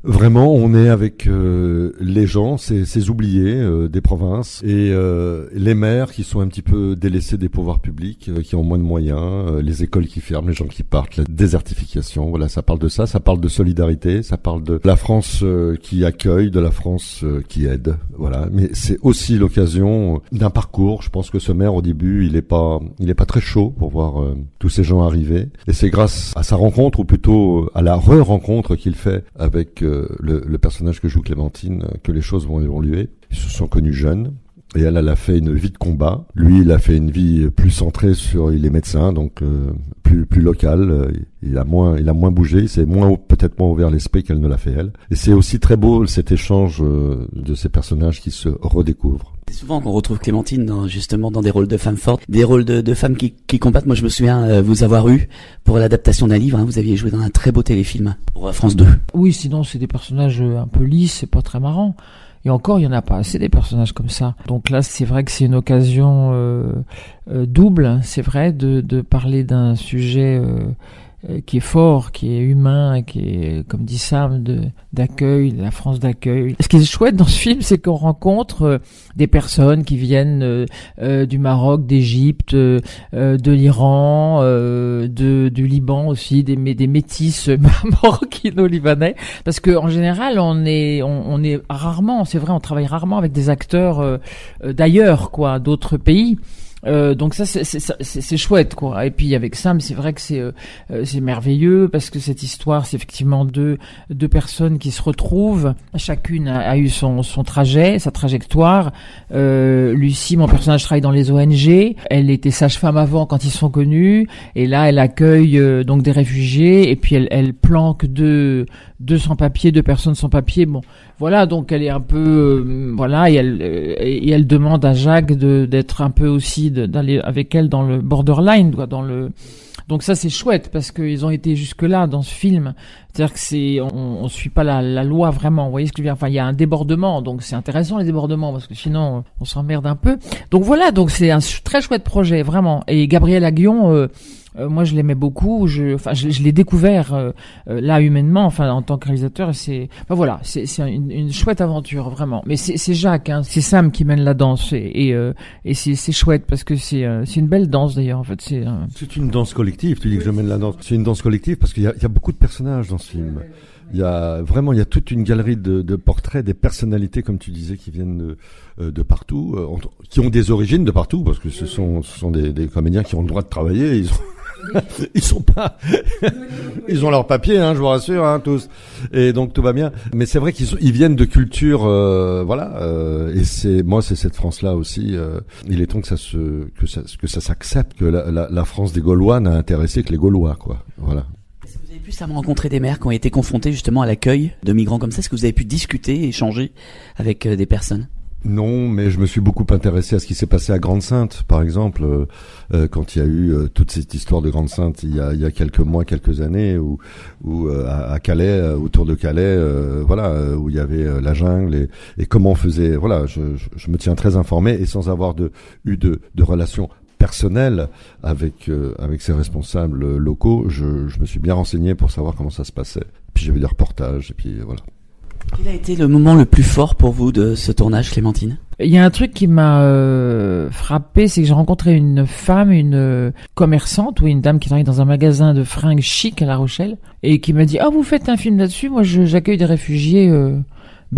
Vraiment, on est avec euh, les gens, ces, ces oubliés euh, des provinces et euh, les maires qui sont un petit peu délaissés des pouvoirs publics, euh, qui ont moins de moyens, euh, les écoles qui ferment, les gens qui partent, la désertification. Voilà, ça parle de ça, ça parle de solidarité, ça parle de la France euh, qui accueille, de la France euh, qui aide. Voilà, mais c'est aussi l'occasion d'un parcours. Je pense que ce maire au début, il est pas, il est pas très chaud pour voir euh, tous ces gens arriver. Et c'est grâce à sa rencontre, ou plutôt à la re-rencontre qu'il fait avec euh, Le, le personnage que joue Clémentine, que les choses vont évoluer. Ils se sont connus jeunes. Et elle, elle a fait une vie de combat. Lui, il a fait une vie plus centrée sur, il est médecin, donc euh, plus plus local. Il a moins, il a moins bougé. Il s'est moins, peut-être moins ouvert l'esprit qu'elle ne l'a fait elle. Et c'est aussi très beau cet échange euh, de ces personnages qui se redécouvrent. C'est souvent qu'on retrouve Clémentine dans, justement dans des rôles de femmes fortes, des rôles de, de femmes qui, qui combattent. Moi, je me souviens euh, vous avoir eu pour l'adaptation d'un livre. Hein, vous aviez joué dans un très beau téléfilm pour France deux. Oui, sinon c'est des personnages un peu lisses, c'est pas très marrant. Et encore, il y en a pas assez des personnages comme ça. Donc là, c'est vrai que c'est une occasion euh, euh, double. C'est vrai de, de parler d'un sujet euh, qui est fort, qui est humain, qui est, comme dit Sam, de, d'accueil, de la France d'accueil. Ce qui est chouette dans ce film, c'est qu'on rencontre euh, des personnes qui viennent euh, euh, du Maroc, d'Égypte, euh, de l'Iran, euh, de, du Liban aussi, des, des métis maroquino-libanais. Parce que en général, on est, on, on est rarement, c'est vrai, on travaille rarement avec des acteurs euh, d'ailleurs, quoi, d'autres pays. Euh, donc ça c'est, c'est, c'est, c'est chouette quoi. Et puis avec Sam, c'est vrai que c'est euh, c'est merveilleux parce que cette histoire, c'est effectivement deux deux personnes qui se retrouvent. Chacune a, a eu son son trajet, sa trajectoire. Euh, Lucie, mon personnage, travaille dans les O N G. Elle était sage-femme avant quand ils se sont connus, et là elle accueille euh, donc des réfugiés. Et puis elle elle planque deux deux sans-papiers, deux personnes sans papier. Bon, voilà, donc elle est un peu euh, voilà, et elle euh, et elle demande à Jacques de d'être un peu aussi d'aller avec elle dans le borderline, dans le. Donc ça c'est chouette parce qu'ils ont été jusque là dans ce film. C'est-à-dire que c'est, on, on suit pas la, la loi vraiment. Vous voyez ce que je veux dire ? Enfin, il y a un débordement, donc c'est intéressant les débordements parce que sinon on s'emmerde un peu. Donc voilà, donc c'est un très chouette projet vraiment. Et Gabriel Aguillon. Euh, Euh, moi, je l'aimais beaucoup. Je, enfin, je, je l'ai découvert euh, euh, là humainement, enfin, en tant que réalisateur. Et c'est, enfin, voilà, c'est, c'est une, une chouette aventure vraiment. Mais c'est, c'est Jacques, hein, c'est Sam qui mène la danse et et, euh, et c'est, c'est chouette parce que c'est, euh, c'est une belle danse d'ailleurs. En fait, c'est. Euh... C'est une danse collective. Tu dis que je mène la danse. C'est une danse collective parce qu'il y a, il y a beaucoup de personnages dans ce film. Il y a vraiment, il y a toute une galerie de, de portraits, des personnalités, comme tu disais, qui viennent de, de partout, euh, qui ont des origines de partout, parce que ce sont, ce sont des, des comédiens qui ont le droit de travailler. Ils ont ils sont pas, ils ont leur papier, hein, je vous rassure, hein, tous. Et donc tout va bien. Mais c'est vrai qu'ils sont, ils viennent de cultures, euh, voilà. Euh, et c'est, moi, c'est cette France-là aussi. Euh, il est temps que ça se, que ça, que ça s'accepte, que la, la, la France des Gaulois n'a intéressé que les Gaulois, quoi. Voilà. Est-ce que vous avez pu ça me rencontrer des maires qui ont été confrontés justement à l'accueil de migrants comme ça? Est-ce que vous avez pu discuter, échanger avec euh, des personnes? Non, mais je me suis beaucoup intéressé à ce qui s'est passé à Grande-Synthe, par exemple, euh, quand il y a eu euh, toute cette histoire de Grande-Synthe il y a, il y a quelques mois, quelques années, où, où euh, à, à Calais, euh, autour de Calais, euh, voilà, euh, où il y avait euh, la jungle et, et comment on faisait. Voilà, je, je, je me tiens très informé et sans avoir de, eu de, de relations personnelles avec euh, avec ces responsables locaux, je, je me suis bien renseigné pour savoir comment ça se passait. Puis j'ai vu des reportages et puis voilà. Quel a été le moment le plus fort pour vous de ce tournage, Clémentine? Il y a un truc qui m'a euh, frappé, c'est que j'ai rencontré une femme, une euh, commerçante ou une dame qui travaille dans un magasin de fringues chic à La Rochelle et qui m'a dit « Ah, vous faites un film là-dessus? Moi, je, j'accueille des réfugiés euh, bénévolement. »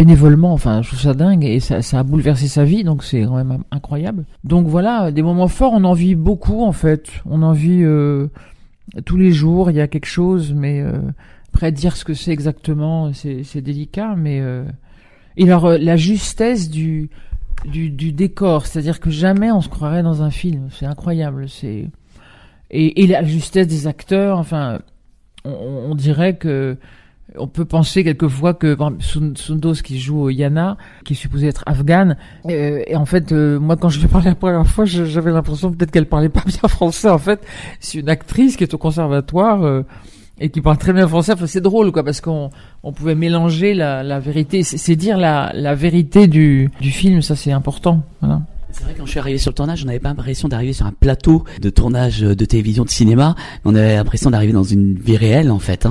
Enfin, je trouve ça dingue et ça, ça a bouleversé sa vie, donc c'est quand même incroyable. Donc voilà, des moments forts, on en vit beaucoup en fait. On en vit euh, tous les jours, il y a quelque chose, mais... Euh, Après, dire ce que c'est exactement, c'est, c'est délicat, mais euh... et alors euh, la justesse du, du du décor, c'est-à-dire que jamais on se croirait dans un film, c'est incroyable, c'est et, et la justesse des acteurs, enfin, on, on dirait que on peut penser quelquefois que par exemple, Sundos qui joue Yana, qui est supposée être afghane, euh, et en fait, euh, moi quand je lui ai parlé la première fois, je, j'avais l'impression peut-être qu'elle parlait pas bien français. En fait, c'est une actrice qui est au conservatoire. Euh, et qui parle très bien français. Enfin, c'est drôle, quoi, parce qu'on on pouvait mélanger la, la vérité. C'est, c'est dire la, la vérité du, du film, ça c'est important. Voilà. C'est vrai que quand je suis arrivé sur le tournage, on n'avait pas l'impression d'arriver sur un plateau de tournage de télévision, de cinéma, mais on avait l'impression d'arriver dans une vie réelle, en fait. Hein.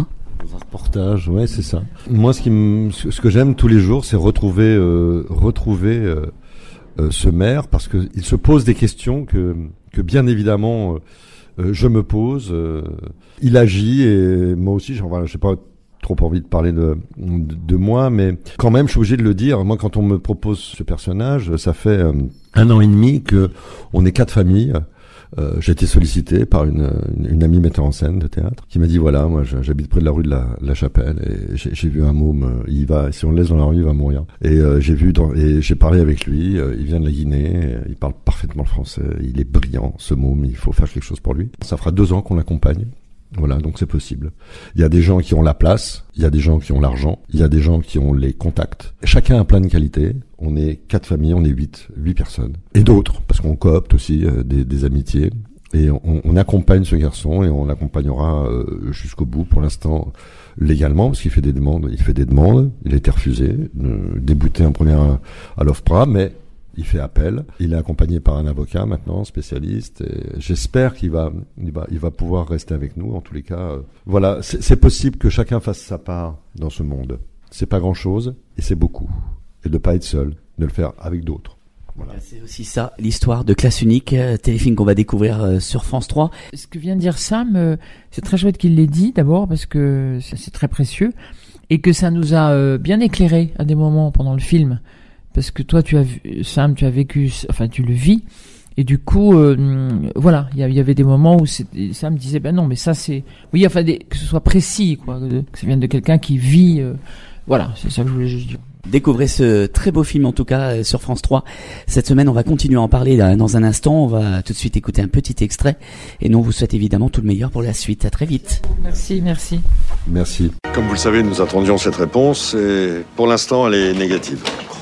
Dans un reportage, ouais, c'est ça. Moi, ce qui me, ce que j'aime tous les jours, c'est retrouver, euh, retrouver euh, euh, ce maire, parce que il se pose des questions que, que bien évidemment, euh, je me pose. Euh, il agit et moi aussi, j'en voilà, j'ai pas trop envie de parler de, de de moi, mais quand même, je suis obligé de le dire. Moi, quand on me propose ce personnage, ça fait euh, un an et demi que on est quatre familles. Euh, j'ai été sollicité par une, une, une amie metteur en scène de théâtre qui m'a dit voilà, moi j'habite près de la rue de la, la Chapelle et j'ai, j'ai vu un môme, euh, il va, si on le laisse dans la rue, il va mourir. Et euh, j'ai vu dans, et j'ai parlé avec lui. Euh, il vient de la Guinée, euh, il parle parfaitement le français, il est brillant, ce môme. Il faut faire quelque chose pour lui. Ça fera deux ans qu'on l'accompagne. Voilà, donc c'est possible. Il y a des gens qui ont la place, il y a des gens qui ont l'argent, il y a des gens qui ont les contacts. Chacun a plein de qualités. On est quatre familles, on est huit, huit personnes. Et d'autres, parce qu'on coopte aussi euh, des, des amitiés. Et on, on accompagne ce garçon et on l'accompagnera euh, jusqu'au bout. Pour l'instant, légalement, parce qu'il fait des demandes. Il fait des demandes. Il a été refusé, euh, débouté en première à, à l'OFPRA, mais il fait appel. Il est accompagné par un avocat maintenant, spécialiste. Et j'espère qu'il va, il va, il va pouvoir rester avec nous. En tous les cas, euh, voilà, c'est, c'est possible que chacun fasse sa part dans ce monde. C'est pas grand-chose et c'est beaucoup. Et de pas être seul, de le faire avec d'autres. Voilà. C'est aussi ça, l'histoire de Classe Unique, euh, téléfilm qu'on va découvrir euh, sur France trois. Ce que vient de dire Sam, euh, c'est très chouette qu'il l'ait dit d'abord parce que c'est, c'est très précieux et que ça nous a euh, bien éclairé à des moments pendant le film. Parce que toi, tu as vu, Sam, tu as vécu, enfin, tu le vis, et du coup, euh, voilà, il y, y avait des moments où Sam disait, ben non, mais ça c'est, oui, enfin, des, que ce soit précis, quoi, de, que ça vienne de quelqu'un qui vit, euh, voilà, c'est ça que je voulais juste dire. Découvrez ce très beau film en tout cas sur France trois. Cette semaine, on va continuer à en parler dans un instant. On va tout de suite écouter un petit extrait. Et nous, on vous souhaite évidemment tout le meilleur pour la suite. À très vite. Merci, merci. Merci. Comme vous le savez, nous attendions cette réponse et pour l'instant, elle est négative.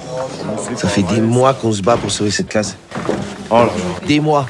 Ça fait des mois qu'on se bat pour sauver cette classe. Oh là là. Des mois.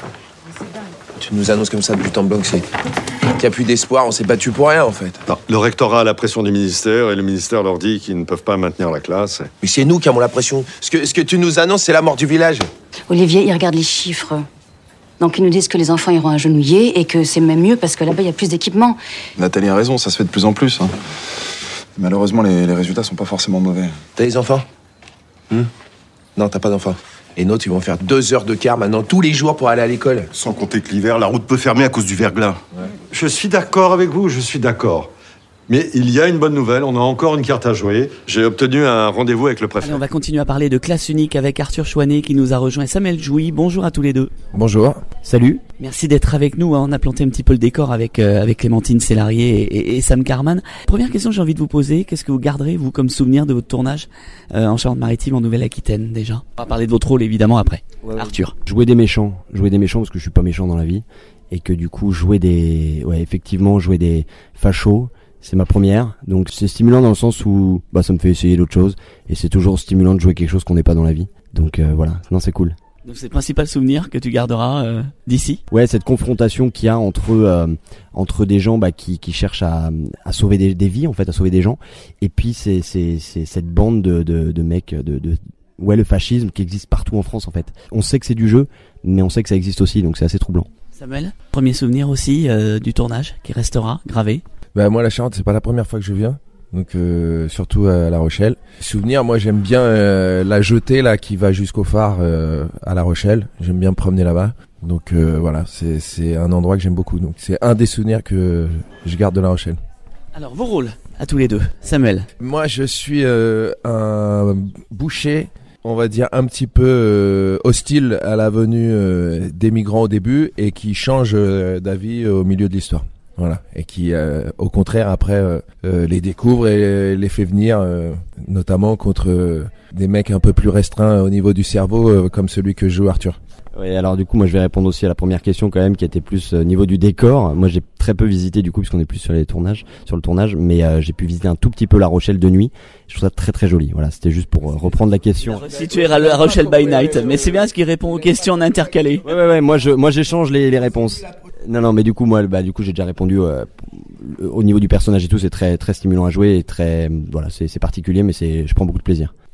Tu nous annonces comme ça de but en blanc que c'est... qu'il n'y a plus d'espoir, on s'est battu pour rien en fait. Non, le rectorat a la pression du ministère et le ministère leur dit qu'ils ne peuvent pas maintenir la classe. Mais c'est nous qui avons la pression. Ce que, ce que tu nous annonces, c'est la mort du village. Olivier, il regarde les chiffres. Donc ils nous disent que les enfants iront agenouillés et que c'est même mieux parce que là-bas, il y a plus d'équipement. Nathalie a raison, ça se fait de plus en plus. Hein. Malheureusement, les, les résultats sont pas forcément mauvais. T'as des enfants hum Non, t'as pas d'enfants. Les nôtres, ils vont faire deux heures de car maintenant tous les jours pour aller à l'école. Sans compter que l'hiver, la route peut fermer à cause du verglas. Ouais. Je suis d'accord avec vous, je suis d'accord. Mais il y a une bonne nouvelle, on a encore une carte à jouer. J'ai obtenu un rendez-vous avec le préfet. Allez, on va continuer à parler de Classe Unique avec Arthur Chouanet qui nous a rejoint, Samuel Jouy. Bonjour à tous les deux. Bonjour. Salut. Merci d'être avec nous. On a planté un petit peu le décor avec euh, avec Clémentine Célarié et, et, et Sam Carman. Première question que j'ai envie de vous poser, qu'est-ce que vous garderez vous comme souvenir de votre tournage euh, en Charente-Maritime, en Nouvelle-Aquitaine déjà? On va parler de votre rôle évidemment après. Ouais, Arthur. Jouer des méchants, jouer des méchants parce que je suis pas méchant dans la vie et que du coup jouer des, ouais effectivement jouer des fachos. C'est ma première, donc c'est stimulant dans le sens où bah ça me fait essayer d'autres choses et c'est toujours stimulant de jouer quelque chose qu'on n'est pas dans la vie. Donc euh, voilà, non c'est cool. Donc c'est le principal souvenir que tu garderas euh, d'ici. Ouais, cette confrontation qu'il y a entre euh, entre des gens bah, qui qui cherchent à à sauver des, des vies en fait, à sauver des gens, et puis c'est c'est c'est cette bande de de, de mecs de de ouais le fascisme qui existe partout en France en fait. On sait que c'est du jeu, mais on sait que ça existe aussi, donc c'est assez troublant. Samuel, premier souvenir aussi euh, du tournage qui restera gravé. Bah moi la Charente c'est pas la première fois que je viens, donc euh, surtout à La Rochelle. Souvenir, moi j'aime bien euh, la jetée là qui va jusqu'au phare euh, à La Rochelle. J'aime bien me promener là-bas, donc euh, voilà c'est c'est un endroit que j'aime beaucoup. Donc c'est un des souvenirs que je garde de La Rochelle. Alors vos rôles à tous les deux, Samuel. Moi je suis euh, un boucher, on va dire un petit peu euh, hostile à la venue euh, des migrants au début et qui change euh, d'avis au milieu de l'histoire. Voilà, et qui, euh, au contraire, après, euh, euh, les découvre et les fait venir, euh, notamment contre euh, des mecs un peu plus restreints au niveau du cerveau, euh, comme celui que joue Arthur. Oui, alors du coup, moi, je vais répondre aussi à la première question quand même, qui était plus au euh, niveau du décor. Moi, j'ai très peu visité du coup, puisqu'on est plus sur les tournages, sur le tournage, mais euh, j'ai pu visiter un tout petit peu La Rochelle de nuit. Je trouve ça très très joli. Voilà, c'était juste pour euh, reprendre la question. Situé à La Rochelle by night, mais c'est bien ce qui répond aux questions en intercalé. Ouais, ouais, ouais. Moi, je, moi, j'échange les, les réponses. Non, non, mais du coup, moi, bah, du coup, j'ai déjà répondu euh, au niveau du personnage et tout. C'est très, très stimulant à jouer et très, voilà, c'est, c'est particulier, mais c'est, je prends beaucoup de plaisir.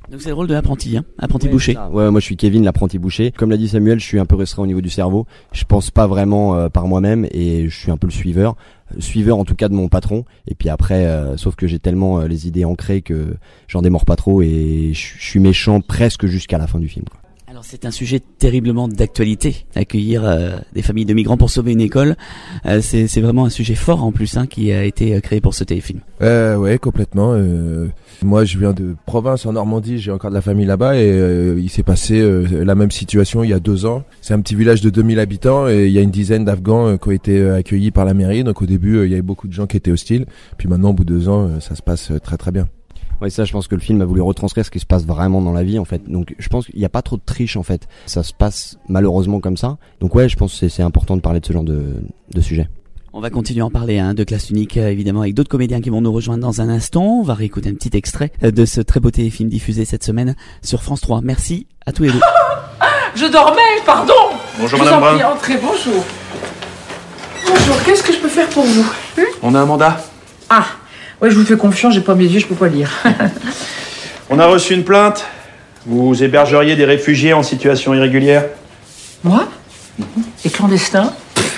Donc c'est le rôle de l'apprenti, hein, apprenti ouais, boucher. Ouais, moi je suis Kevin, l'apprenti boucher. Comme l'a dit Samuel, je suis un peu restreint au niveau du cerveau. Je pense pas vraiment euh, par moi-même et je suis un peu le suiveur. Le suiveur en tout cas de mon patron. Et puis après, euh, sauf que j'ai tellement euh, les idées ancrées que j'en démords pas trop et je, je suis méchant presque jusqu'à la fin du film, quoi. Alors c'est un sujet terriblement d'actualité, accueillir euh, des familles de migrants pour sauver une école, euh, c'est, c'est vraiment un sujet fort en plus, hein, qui a été euh, créé pour ce téléfilm. Euh, ouais, complètement. Euh, moi, je viens de province en Normandie, j'ai encore de la famille là-bas et euh, il s'est passé euh, la même situation il y a deux ans. C'est un petit village de deux mille habitants et il y a une dizaine d'Afghans euh, qui ont été euh, accueillis par la mairie. Donc au début, euh, il y avait beaucoup de gens qui étaient hostiles. Puis maintenant, au bout de deux ans, euh, ça se passe euh, très très bien. Ouais, ça, je pense que le film a voulu retranscrire ce qui se passe vraiment dans la vie, en fait. Donc, je pense qu'il n'y a pas trop de triche, en fait. Ça se passe malheureusement comme ça. Donc, ouais, je pense que c'est, c'est important de parler de ce genre de, de sujet. On va continuer à en parler, hein, de Classe Unique, euh, évidemment, avec d'autres comédiens qui vont nous rejoindre dans un instant. On va réécouter un petit extrait euh, de ce très beau téléfilm diffusé cette semaine sur France trois. Merci à tous les deux. Je dormais, pardon. Bonjour je Madame vous en Brun. prie, entrez, bonjour. Bonjour, qu'est-ce que je peux faire pour vous? Hum On a un mandat. Ah, ouais, je vous fais confiance, j'ai pas mes yeux, je peux pas lire. On a reçu une plainte. Vous hébergeriez des réfugiés en situation irrégulière. Moi? Les clandestins?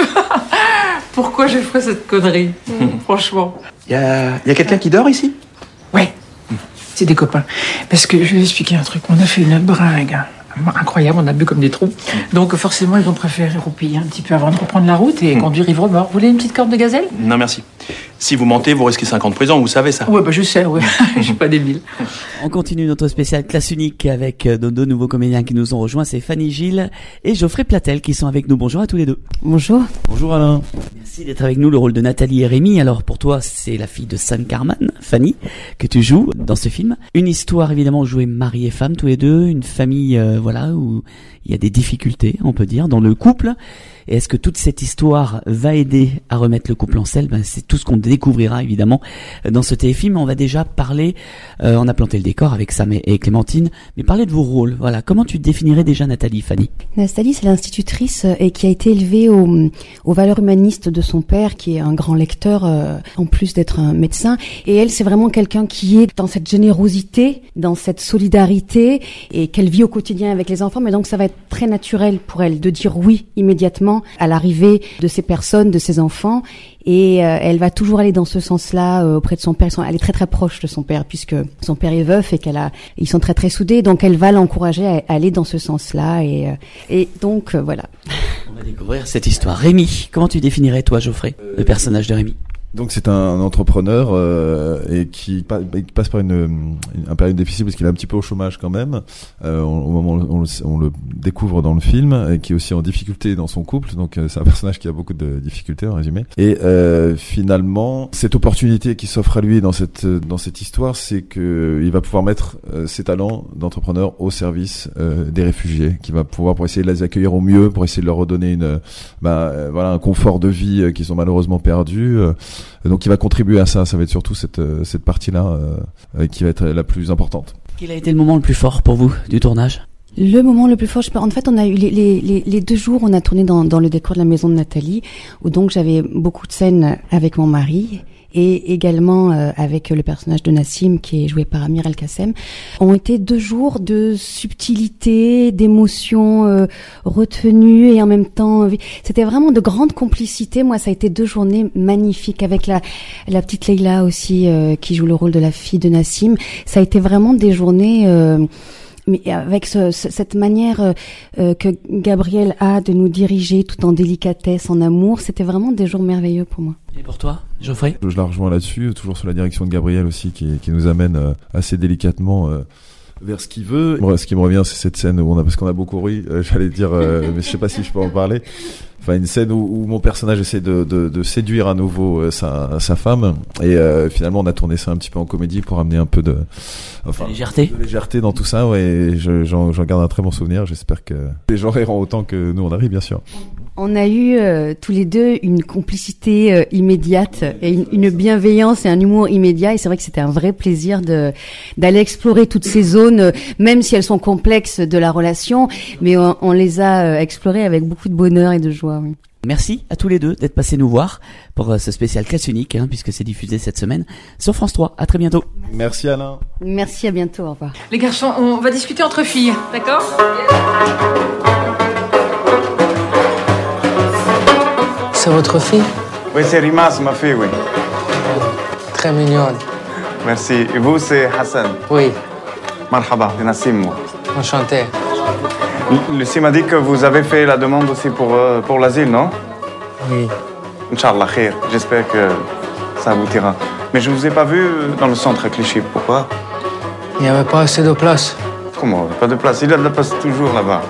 Pourquoi j'ai fait cette connerie? Franchement. Il y a, y a quelqu'un qui dort ici? Ouais, c'est des copains. Parce que je vais vous expliquer un truc. On a fait une bringue incroyable, on a bu comme des trous. Donc forcément, ils vont préférer roupiller un petit peu avant de reprendre la route et conduire ivre-mort. Vous voulez une petite corde de gazelle? Non, merci. Si vous mentez, vous risquez cinq ans de prison, vous savez ça. Ouais, bah je sais, ouais. Je suis pas débile. On continue notre spécial Classe Unique avec nos deux nouveaux comédiens qui nous ont rejoints. C'est Fanny Gilles et Geoffrey Platel qui sont avec nous. Bonjour à tous les deux. Bonjour. Bonjour Alain. Merci d'être avec nous. Le rôle de Nathalie et Rémi. Alors pour toi, c'est la fille de Sam Carman, Fanny, que tu joues dans ce film. Une histoire évidemment où vous jouez mari et femme tous les deux. Une famille, euh, voilà, où il y a des difficultés, on peut dire, dans le couple. Et est-ce que toute cette histoire va aider à remettre le couple en selle? Ben, c'est tout ce qu'on découvrira évidemment dans ce téléfilm. On va déjà parler, euh, on a planté le décor avec Sam et Clémentine, mais parler de vos rôles. Voilà, comment tu définirais déjà Nathalie, Fanny? Nathalie, c'est l'institutrice et qui a été élevée au, aux valeurs humanistes de son père, qui est un grand lecteur, euh, en plus d'être un médecin. Et elle, c'est vraiment quelqu'un qui est dans cette générosité, dans cette solidarité, et qu'elle vit au quotidien avec les enfants. Mais donc, ça va être très naturel pour elle de dire oui immédiatement à l'arrivée de ces personnes, de ces enfants, et euh, elle va toujours aller dans ce sens-là euh, auprès de son père. Elle est très très proche de son père puisque son père est veuf et qu'elle a, ils sont très très soudés, donc elle va l'encourager à, à aller dans ce sens-là, et euh, et donc euh, voilà. On va découvrir cette histoire. Rémi, comment tu définirais toi, Geoffrey, le personnage de Rémi? Donc c'est un entrepreneur euh, et qui, pa- qui passe par une, une, une période difficile parce qu'il est un petit peu au chômage quand même euh, au moment où on le, on le découvre dans le film, et qui est aussi en difficulté dans son couple. Donc euh, c'est un personnage qui a beaucoup de difficultés en résumé. Et euh, finalement, cette opportunité qui s'offre à lui dans cette dans cette histoire, c'est que il va pouvoir mettre euh, ses talents d'entrepreneur au service euh, des réfugiés, qui va pouvoir pour essayer de les accueillir au mieux, pour essayer de leur redonner une bah, euh, voilà un confort de vie euh, qu'ils ont malheureusement perdu. Euh, Donc il va contribuer à ça, ça va être surtout cette, cette partie-là euh, qui va être la plus importante. Quel a été le moment le plus fort pour vous du tournage? Le moment le plus fort, je peux, en fait, on a eu les, les, les, les deux jours, on a tourné dans, dans le décor de la maison de Nathalie, où donc j'avais beaucoup de scènes avec mon mari, et également euh, avec le personnage de Nassim qui est joué par Amir El Kassem, ont été deux jours de subtilité, d'émotions euh, retenues et en même temps, euh, c'était vraiment de grande complicité. Moi, ça a été deux journées magnifiques avec la la petite Leila aussi euh, qui joue le rôle de la fille de Nassim. Ça a été vraiment des journées euh, mais avec ce, ce, cette manière euh, que Gabriel a de nous diriger tout en délicatesse, en amour, c'était vraiment des jours merveilleux pour moi. Et pour toi, Geoffrey? Je la rejoins là-dessus, toujours sous la direction de Gabriel aussi, qui, qui nous amène euh, assez délicatement euh, vers ce qu'il veut. Ce qui me revient, c'est cette scène où on a, parce qu'on a beaucoup ri, euh, j'allais dire, euh, mais je sais pas si je peux en parler. Enfin, une scène où, où mon personnage essaie de, de, de séduire à nouveau euh, sa, sa femme, et euh, finalement on a tourné ça un petit peu en comédie pour amener un peu de, enfin, de légèreté, de légèreté dans tout ça. Ouais, et je, j'en, j'en garde un très bon souvenir. J'espère que les gens riront autant que nous on arrive, bien sûr. On a eu euh, tous les deux une complicité euh, immédiate et une, une bienveillance et un humour immédiat, et c'est vrai que c'était un vrai plaisir de d'aller explorer toutes ces zones, euh, même si elles sont complexes de la relation, mais on, on les a euh, explorées avec beaucoup de bonheur et de joie. Oui. Merci à tous les deux d'être passés nous voir pour ce spécial Classe Unique, hein, puisque c'est diffusé cette semaine sur France trois. À très bientôt. Merci Alain. Merci, à bientôt, au revoir. Les garçons, on va discuter entre filles, d'accord? C'est votre fille? Oui, c'est Rimas, ma fille, oui. Très mignonne. Merci. Et vous, c'est Hassan? Oui. Marhaba, c'est Nassim, moi. Enchanté. Lucie m'a dit que vous avez fait la demande aussi pour, euh, pour l'asile, non? Oui. Inch'Allah, khair. J'espère que ça aboutira. Mais je ne vous ai pas vu dans le centre à Clichy. Pourquoi? Il n'y avait pas assez de place. Comment? Pas de place? Il y a de la place toujours là-bas.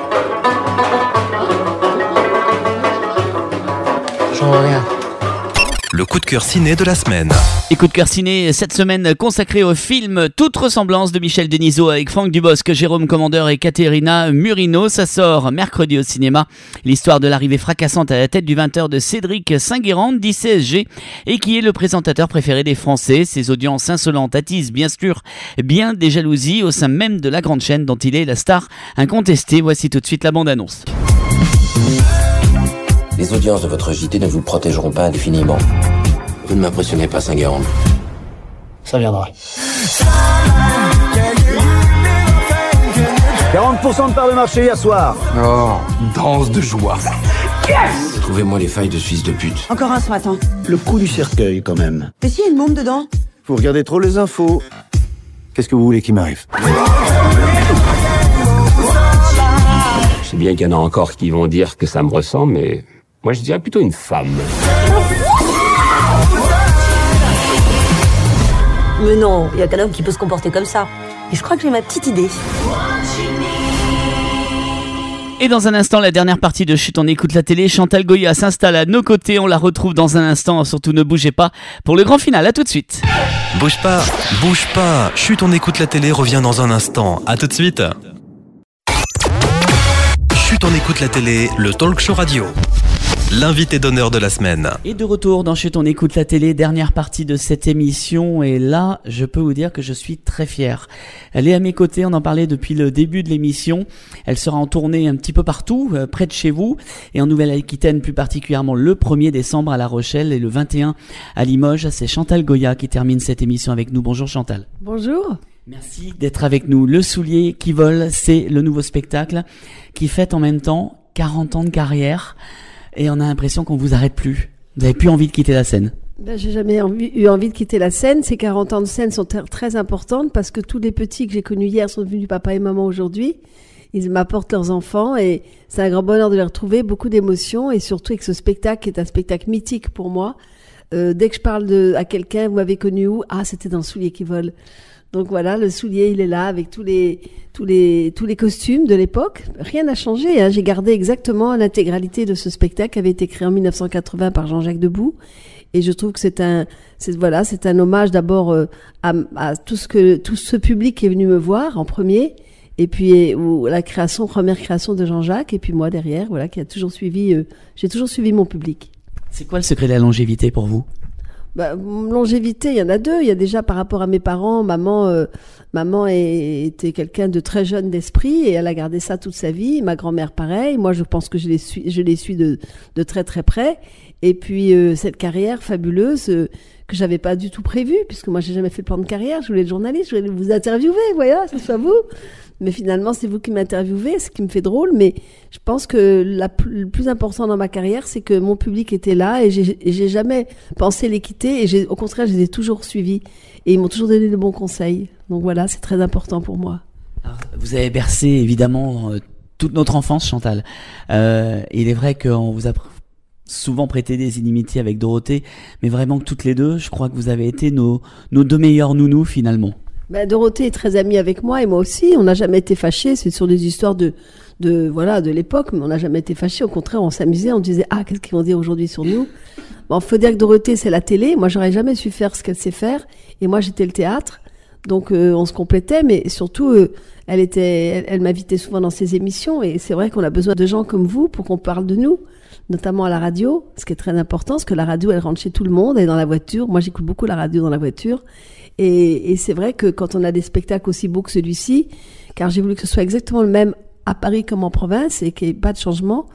Je vois rien. Le coup de cœur ciné de la semaine. Et coup de cœur ciné cette semaine consacré au film Toute ressemblance de Michel Denisot avec Franck Dubosc, Jérôme Commandeur et Caterina Murino. Ça sort mercredi au cinéma. L'histoire de l'arrivée fracassante à la tête du vingt heures de Cédric Saint-Guérand, dit C S G, et qui est le présentateur préféré des Français. Ses audiences insolentes attisent bien sûr bien des jalousies au sein même de la grande chaîne dont il est la star incontestée. Voici tout de suite la bande-annonce. Les audiences de votre J T ne vous protégeront pas indéfiniment. Vous ne m'impressionnez pas, Saint-Guérand. Ça viendra. quarante pour cent de part de marché hier soir. Oh, danse de joie. Yes! Trouvez-moi les failles de Suisse de pute. Encore un ce matin. Le coup du cercueil, quand même. Mais s'il y a une môme dedans? Vous regardez trop les infos. Qu'est-ce que vous voulez qu'il m'arrive? Je sais bien qu'il y en a encore qui vont dire que ça me ressemble, mais moi je dirais plutôt une femme. Mais non, il y a qu'un homme qui peut se comporter comme ça. Et je crois que j'ai ma petite idée. Et dans un instant, la dernière partie de Chut, on écoute la télé. Chantal Goya s'installe à nos côtés. On la retrouve dans un instant. Surtout, ne bougez pas pour le grand final. À tout de suite. Bouge pas, bouge pas. Chut, on écoute la télé revient dans un instant. À tout de suite. Chut, on écoute la télé, le talk show radio. L'invité d'honneur de la semaine. Et de retour dans Chut, on écoute la télé, dernière partie de cette émission. Et là, je peux vous dire que je suis très fier. Elle est à mes côtés, on en parlait depuis le début de l'émission. Elle sera en tournée un petit peu partout, euh, près de chez vous. Et en Nouvelle-Aquitaine, plus particulièrement le premier décembre à La Rochelle et le vingt et un à Limoges. C'est Chantal Goya qui termine cette émission avec nous. Bonjour Chantal. Bonjour. Merci d'être avec nous. Le soulier qui vole, c'est le nouveau spectacle qui fête en même temps quarante ans de carrière. Et on a l'impression qu'on vous arrête plus. Vous n'avez plus envie de quitter la scène. Ben, j'ai jamais envie, eu envie de quitter la scène. Ces quarante ans de scène sont ter- très importantes parce que tous les petits que j'ai connus hier sont devenus papa et maman aujourd'hui. Ils m'apportent leurs enfants et c'est un grand bonheur de les retrouver. Beaucoup d'émotions et surtout avec ce spectacle qui est un spectacle mythique pour moi. Euh, dès que je parle de, à quelqu'un, vous m'avez connu où? Ah, c'était dans le soulier qui vole. Donc voilà, le soulier, il est là avec tous les tous les tous les costumes de l'époque. Rien n'a changé. Hein. J'ai gardé exactement l'intégralité de ce spectacle qui avait été créé en dix-neuf cent quatre-vingts par Jean-Jacques Debout. Et je trouve que c'est un c'est voilà, c'est un hommage d'abord euh, à, à tout ce que tout ce public qui est venu me voir en premier. Et puis ou, la création, première création de Jean-Jacques. Et puis moi derrière, voilà, qui a toujours suivi. Euh, j'ai toujours suivi mon public. C'est quoi le secret de la longévité pour vous? Bah, longévité, il y en a deux. Il y a déjà par rapport à mes parents, maman, euh, maman est, était quelqu'un de très jeune d'esprit et elle a gardé ça toute sa vie. Ma grand-mère, pareil. Moi, je pense que je les suis, je les suis de, de très très près. Et puis euh, cette carrière fabuleuse euh, que j'avais pas du tout prévue, puisque moi j'ai jamais fait de plan de carrière. Je voulais être journaliste, je voulais vous interviewer, voilà, ce soit vous. Mais finalement, c'est vous qui m'interviewez, ce qui me fait drôle. Mais je pense que la, le plus important dans ma carrière, c'est que mon public était là et j'ai, et j'ai jamais pensé les quitter. Et j'ai, au contraire, je les ai toujours suivis. Et ils m'ont toujours donné de bons conseils. Donc voilà, c'est très important pour moi. Alors, vous avez bercé évidemment euh, toute notre enfance, Chantal. Euh, il est vrai qu'on vous a pr- souvent prêté des inimitiés avec Dorothée, mais vraiment que toutes les deux, je crois que vous avez été nos, nos deux meilleurs nounous finalement. Ben, Dorothée est très amie avec moi et moi aussi. On n'a jamais été fâchés. C'est sur des histoires de, de, voilà, de l'époque, mais on n'a jamais été fâchés. Au contraire, on s'amusait. On disait, ah, qu'est-ce qu'ils vont dire aujourd'hui sur nous? Bon, faut dire que Dorothée, c'est la télé. Moi, j'aurais jamais su faire ce qu'elle sait faire. Et moi, j'étais le théâtre. Donc, euh, on se complétait, mais surtout, euh, elle était, elle, elle m'invitait souvent dans ses émissions. Et c'est vrai qu'on a besoin de gens comme vous pour qu'on parle de nous, notamment à la radio, ce qui est très important, parce que la radio, elle rentre chez tout le monde, elle est dans la voiture. Moi, j'écoute beaucoup la radio dans la voiture. Et, et c'est vrai que quand on a des spectacles aussi beaux que celui-ci, car j'ai voulu que ce soit exactement le même à Paris comme en province et qu'il n'y ait pas de changement,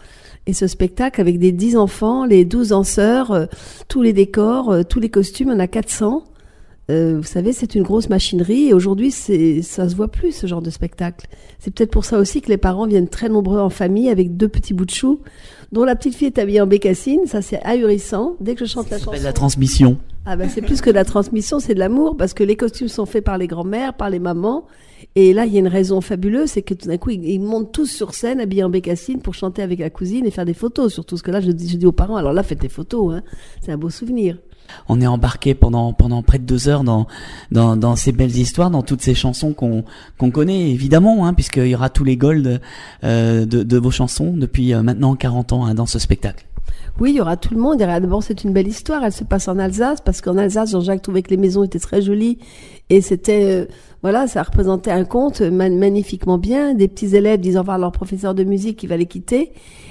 Et ce spectacle, avec des dix enfants, les douze danseurs, euh, tous les décors, euh, tous les costumes, on a quatre cents. Euh, vous savez, c'est une grosse machinerie et aujourd'hui, c'est, ça se voit plus, ce genre de spectacle. C'est peut-être pour ça aussi que les parents viennent très nombreux en famille avec deux petits bouts de chou, dont la petite fille est habillée en bécassine. Ça, c'est ahurissant. Dès que je chante la chanson... la transmission. Ah ben, c'est plus que de la transmission, c'est de l'amour, parce que les costumes sont faits par les grands-mères, par les mamans. Et là, il y a une raison fabuleuse, c'est que tout d'un coup, ils, ils montent tous sur scène, habillés en bécassine, pour chanter avec la cousine et faire des photos. Surtout, ce que là, je dis, je dis aux parents, alors là, faites des photos, hein. C'est un beau souvenir. On est embarqué pendant pendant près de deux heures dans dans dans ces belles histoires, dans toutes ces chansons qu'on qu'on connaît évidemment, hein, puisqu'il y aura tous les golds euh, de de vos chansons depuis euh, maintenant quarante ans, hein, dans ce spectacle. Oui, il y aura tout le monde. D'abord, c'est une belle histoire. Elle se passe en Alsace, parce qu'en Alsace, Jean-Jacques trouvait que les maisons étaient très jolies et c'était euh, voilà, ça représentait un conte man- magnifiquement bien. Des petits élèves disant au revoir à leur professeur de musique qui va les quitter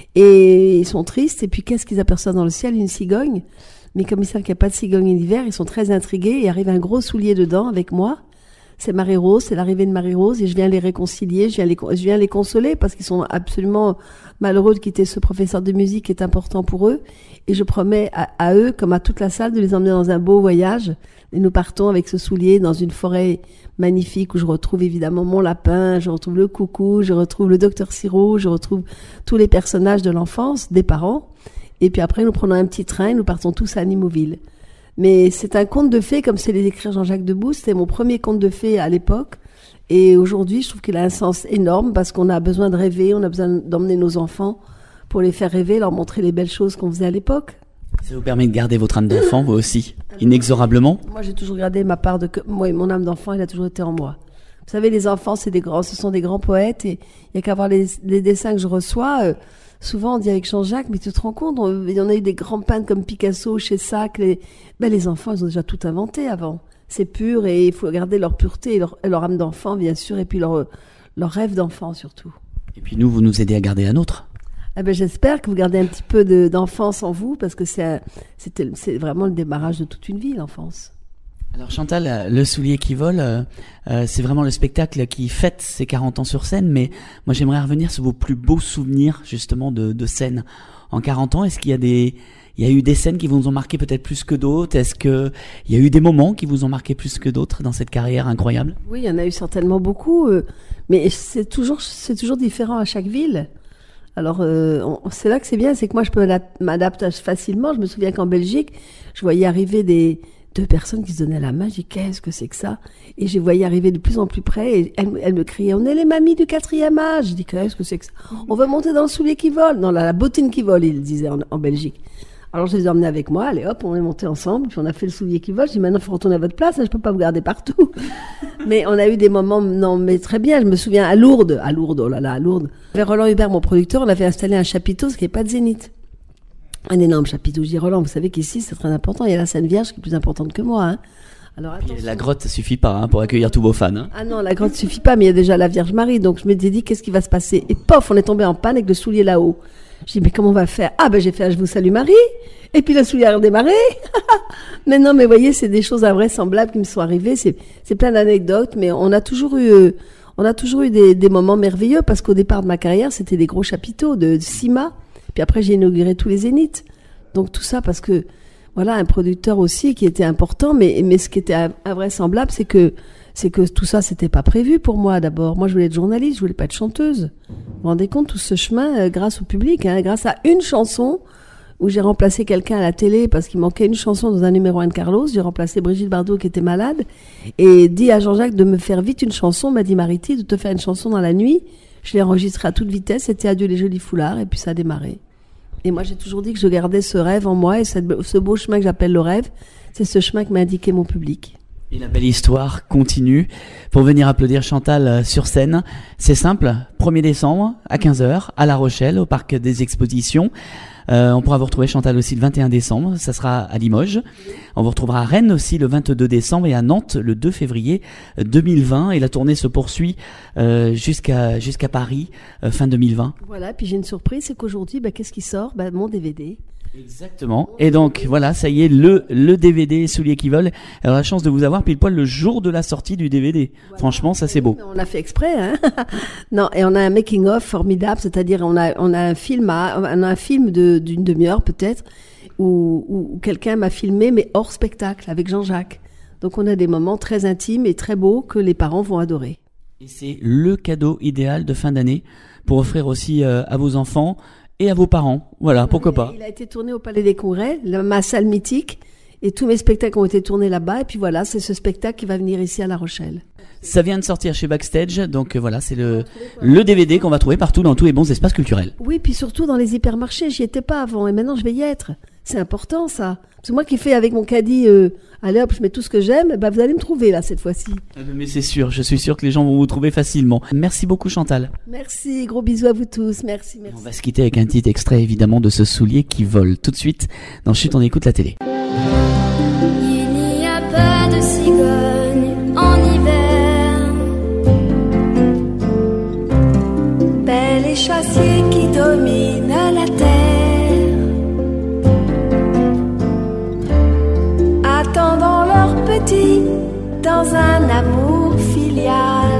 et ils sont tristes. Et puis qu'est-ce qu'ils aperçoivent dans le ciel? Une cigogne. Mais comme ils savent qu'il n'y a pas de cigogne en hiver, ils sont très intrigués et arrive un gros soulier dedans avec moi. C'est Marie-Rose, c'est l'arrivée de Marie-Rose et je viens les réconcilier, je viens les, je viens les consoler parce qu'ils sont absolument malheureux de quitter ce professeur de musique qui est important pour eux. Et je promets à, à eux, comme à toute la salle, de les emmener dans un beau voyage. Et nous partons avec ce soulier dans une forêt magnifique où je retrouve évidemment mon lapin, je retrouve le coucou, je retrouve le docteur Sirop, je retrouve tous les personnages de l'enfance, des parents. Et puis après, nous prenons un petit train et nous partons tous à Nimoville. Mais c'est un conte de fées, comme c'est les écrire Jean-Jacques Debout. C'était mon premier conte de fées à l'époque. Et aujourd'hui, je trouve qu'il a un sens énorme parce qu'on a besoin de rêver, on a besoin d'emmener nos enfants pour les faire rêver, leur montrer les belles choses qu'on faisait à l'époque. Ça vous permet de garder votre âme d'enfant, vous aussi, inexorablement? Moi, j'ai toujours gardé ma part de... Moi, mon âme d'enfant, elle a toujours été en moi. Vous savez, les enfants, c'est des grands, ce sont des grands poètes et il n'y a qu'à voir les, les dessins que je reçois... Euh, Souvent, on dit avec Jean-Jacques, mais tu te rends compte, on, il y en a eu des grands peintres comme Picasso, Chessac, les, ben, les enfants, ils ont déjà tout inventé avant. C'est pur et il faut garder leur pureté et leur, et leur âme d'enfant, bien sûr, et puis leur, leur rêve d'enfant, surtout. Et puis nous, vous nous aidez à garder la nôtre. Eh ben, j'espère que vous gardez un petit peu de, d'enfance en vous, parce que c'est, un, c'est, c'est vraiment le démarrage de toute une vie, l'enfance. Alors Chantal, le soulier qui vole, euh, euh, c'est vraiment le spectacle qui fête ses quarante ans sur scène, mais moi j'aimerais revenir sur vos plus beaux souvenirs justement de, de scène. En quarante ans, est-ce qu'il y a des, il y a eu des scènes qui vous ont marqué peut-être plus que d'autres? Est-ce que il y a eu des moments qui vous ont marqué plus que d'autres dans cette carrière incroyable? Oui, il y en a eu certainement beaucoup, euh, mais c'est toujours, c'est toujours différent à chaque ville. Alors, euh, on, c'est là que c'est bien, c'est que moi je peux m'adapter facilement. Je me souviens qu'en Belgique, je voyais arriver des deux personnes qui se donnaient la main, j'ai dit qu'est-ce que c'est que ça? Et je les voyais arriver de plus en plus près et elles, elles me criaient on est les mamies du quatrième âge. Je dis qu'est-ce que c'est que ça? On veut monter dans le soulier qui vole, dans la, la bottine qui vole, ils disaient en, en Belgique. Alors je les ai emmenés avec moi, allez hop, on est montés ensemble, puis on a fait le soulier qui vole. Je dis maintenant il faut retourner à votre place, hein, je peux pas vous garder partout. Mais on a eu des moments, non mais très bien, je me souviens à Lourdes, à Lourdes, oh là là, à Lourdes. Avec Roland Hubert, mon producteur, on avait installé un chapiteau, ce qui n'est pas de Zénith. Un énorme chapiteau. Je dis, Roland, vous savez qu'ici, c'est très important. Il y a la Sainte Vierge qui est plus importante que moi. Hein. Alors, la grotte, ça suffit pas hein, pour accueillir tous vos fans. Hein. Ah non, la grotte suffit pas, mais il y a déjà la Vierge Marie. Donc, je m'étais dit, qu'est-ce qui va se passer? Et pof, on est tombé en panne avec le soulier là-haut. Je dis, mais comment on va faire? Ah, ben, j'ai fait, je vous salue Marie. Et puis, le soulier a redémarré. Mais non, mais voyez, c'est des choses invraisemblables qui me sont arrivées. C'est, c'est plein d'anecdotes, mais on a toujours eu, euh, on a toujours eu des, des moments merveilleux parce qu'au départ de ma carrière, c'était des gros chapiteaux de, de Cima. Puis après, j'ai inauguré tous les Zéniths. Donc tout ça parce que voilà un producteur aussi qui était important, mais mais ce qui était invraisemblable, c'est que c'est que tout ça c'était pas prévu pour moi d'abord. Moi je voulais être journaliste, je voulais pas être chanteuse. Vous vous rendez compte tout ce chemin euh, grâce au public, hein, grâce à une chanson où j'ai remplacé quelqu'un à la télé parce qu'il manquait une chanson dans un numéro un de Carlos. J'ai remplacé Brigitte Bardot qui était malade et dit à Jean-Jacques de me faire vite une chanson. M'a dit Mariti de te faire une chanson dans la nuit. Je l'ai enregistrée à toute vitesse. C'était Adieu les jolis foulards et puis ça a démarré. Et moi, j'ai toujours dit que je gardais ce rêve en moi et cette, ce beau chemin que j'appelle le rêve, c'est ce chemin que m'a indiqué mon public. Et la belle histoire continue. Pour venir applaudir Chantal sur scène, c'est simple, premier décembre à quinze heures à La Rochelle, au Parc des Expositions. Euh, on pourra vous retrouver Chantal aussi le vingt et un décembre, ça sera à Limoges. On vous retrouvera à Rennes aussi le vingt-deux décembre et à Nantes le deux février deux mille vingt. Et la tournée se poursuit euh, jusqu'à jusqu'à Paris euh, fin deux mille vingt. Voilà, puis j'ai une surprise, c'est qu'aujourd'hui, bah, qu'est-ce qui sort? Bah, mon D V D. Exactement. Et donc voilà, ça y est, le le D V D Souliers qui volent. Alors la chance de vous avoir pile poil le jour de la sortie du D V D. Voilà. Franchement, ça c'est beau. On l'a fait exprès, hein. Non, et on a un making of formidable, c'est-à-dire on a on a un film à, on a un film de d'une demi-heure peut-être où, où quelqu'un m'a filmé mais hors spectacle avec Jean-Jacques. Donc on a des moments très intimes et très beaux que les parents vont adorer. Et c'est le cadeau idéal de fin d'année pour offrir aussi euh, à vos enfants et à vos parents. Voilà, pourquoi il, pas. Il a été tourné au Palais des Congrès, la, ma salle mythique, et tous mes spectacles ont été tournés là-bas. Et puis voilà, c'est ce spectacle qui va venir ici à La Rochelle. Ça vient de sortir chez Backstage, donc euh, voilà, c'est le le D V D qu'on va trouver partout dans tous les bons espaces culturels. Oui, puis surtout dans les hypermarchés, j'y étais pas avant, et maintenant je vais y être. C'est important ça. C'est moi qui fais avec mon caddie, euh, allez hop, je mets tout ce que j'aime, bah vous allez me trouver là cette fois-ci. Mais c'est sûr, je suis sûr que les gens vont vous trouver facilement. Merci beaucoup Chantal. Merci, gros bisous à vous tous, merci, merci. On va se quitter avec un petit extrait évidemment de ce soulier qui vole tout de suite. Dans Chut, on écoute la télé. Il n'y a pas de cigogne en hiver. Belle et chassier qui domine la terre. Attendant leurs petits dans un amour filial.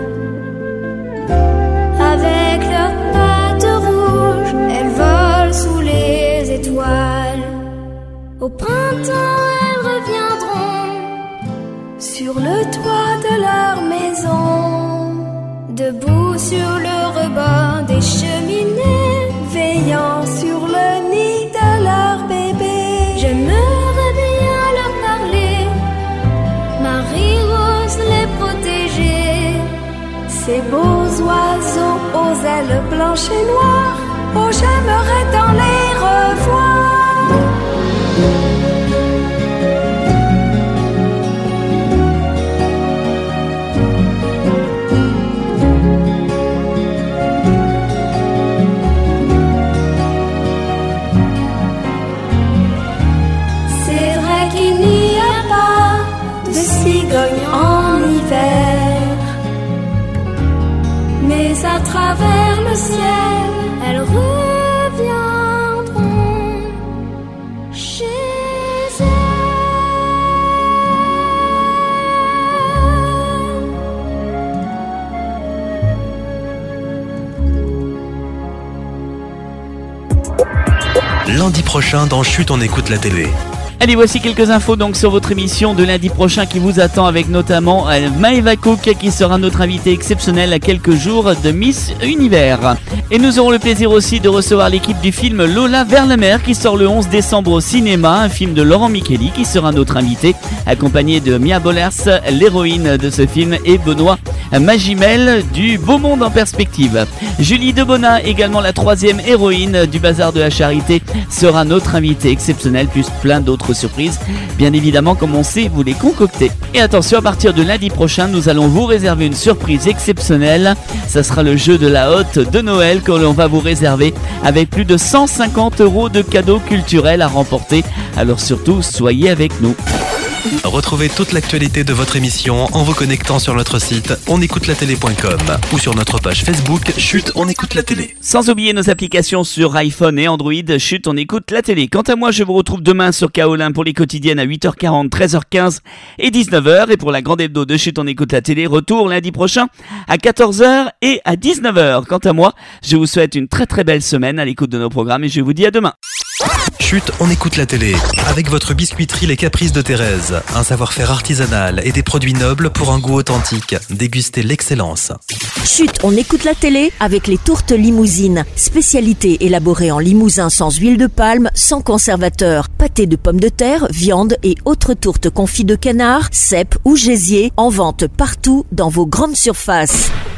Avec leurs pattes rouges, elles volent sous les étoiles. Au printemps, elles reviendront sur le toit de leur maison, debout sur le rebord des cheminées, veillant sur le nid de leur bébé. J'aimerais bien leur parler, Marie-Rose les protéger. Ces beaux oiseaux aux ailes blanches et noires, oh j'aimerais tant les revoir. En hiver, mais à travers le ciel, elles reviendront chez elles. Lundi prochain dans Chut, on écoute la télé. Allez, voici quelques infos donc sur votre émission de lundi prochain qui vous attend avec notamment Maëva Cook qui sera notre invitée exceptionnelle à quelques jours de Miss Univers. Et nous aurons le plaisir aussi de recevoir l'équipe du film Lola vers la mer qui sort le onze décembre au cinéma, un film de Laurent Micheli qui sera notre invité, accompagné de Mia Bollers, l'héroïne de ce film, et Benoît Magimel du Beau Monde en Perspective. Julie Debona, également la troisième héroïne du Bazar de la Charité, sera notre invitée exceptionnelle, plus plein d'autres surprises, bien évidemment comme on sait vous les concocter. Et attention, à partir de lundi prochain, nous allons vous réserver une surprise exceptionnelle. Ça sera le jeu de la hotte de Noël que l'on va vous réserver avec plus de cent cinquante euros de cadeaux culturels à remporter. Alors surtout, soyez avec nous. Retrouvez toute l'actualité de votre émission en vous connectant sur notre site on écoute la télé point com ou sur notre page Facebook Chut, on écoute la télé. Sans oublier nos applications sur iPhone et Android, Chut, on écoute la télé. Quant à moi, je vous retrouve demain sur Kaolin pour les quotidiennes à huit heures quarante, treize heures quinze et dix-neuf heures. Et pour la grande hebdo de Chut, on écoute la télé, retour lundi prochain à quatorze heures et à dix-neuf heures. Quant à moi, je vous souhaite une très très belle semaine à l'écoute de nos programmes et je vous dis à demain. Chut, on écoute la télé. Avec votre biscuiterie Les Caprices de Thérèse. Un savoir-faire artisanal et des produits nobles pour un goût authentique. Dégustez l'excellence. Chut, on écoute la télé avec les tourtes Limousine. Spécialité élaborée en Limousin sans huile de palme, sans conservateur. Pâté de pommes de terre, viande et autres tourtes confites de canard, cèpes ou gésier. En vente partout dans vos grandes surfaces.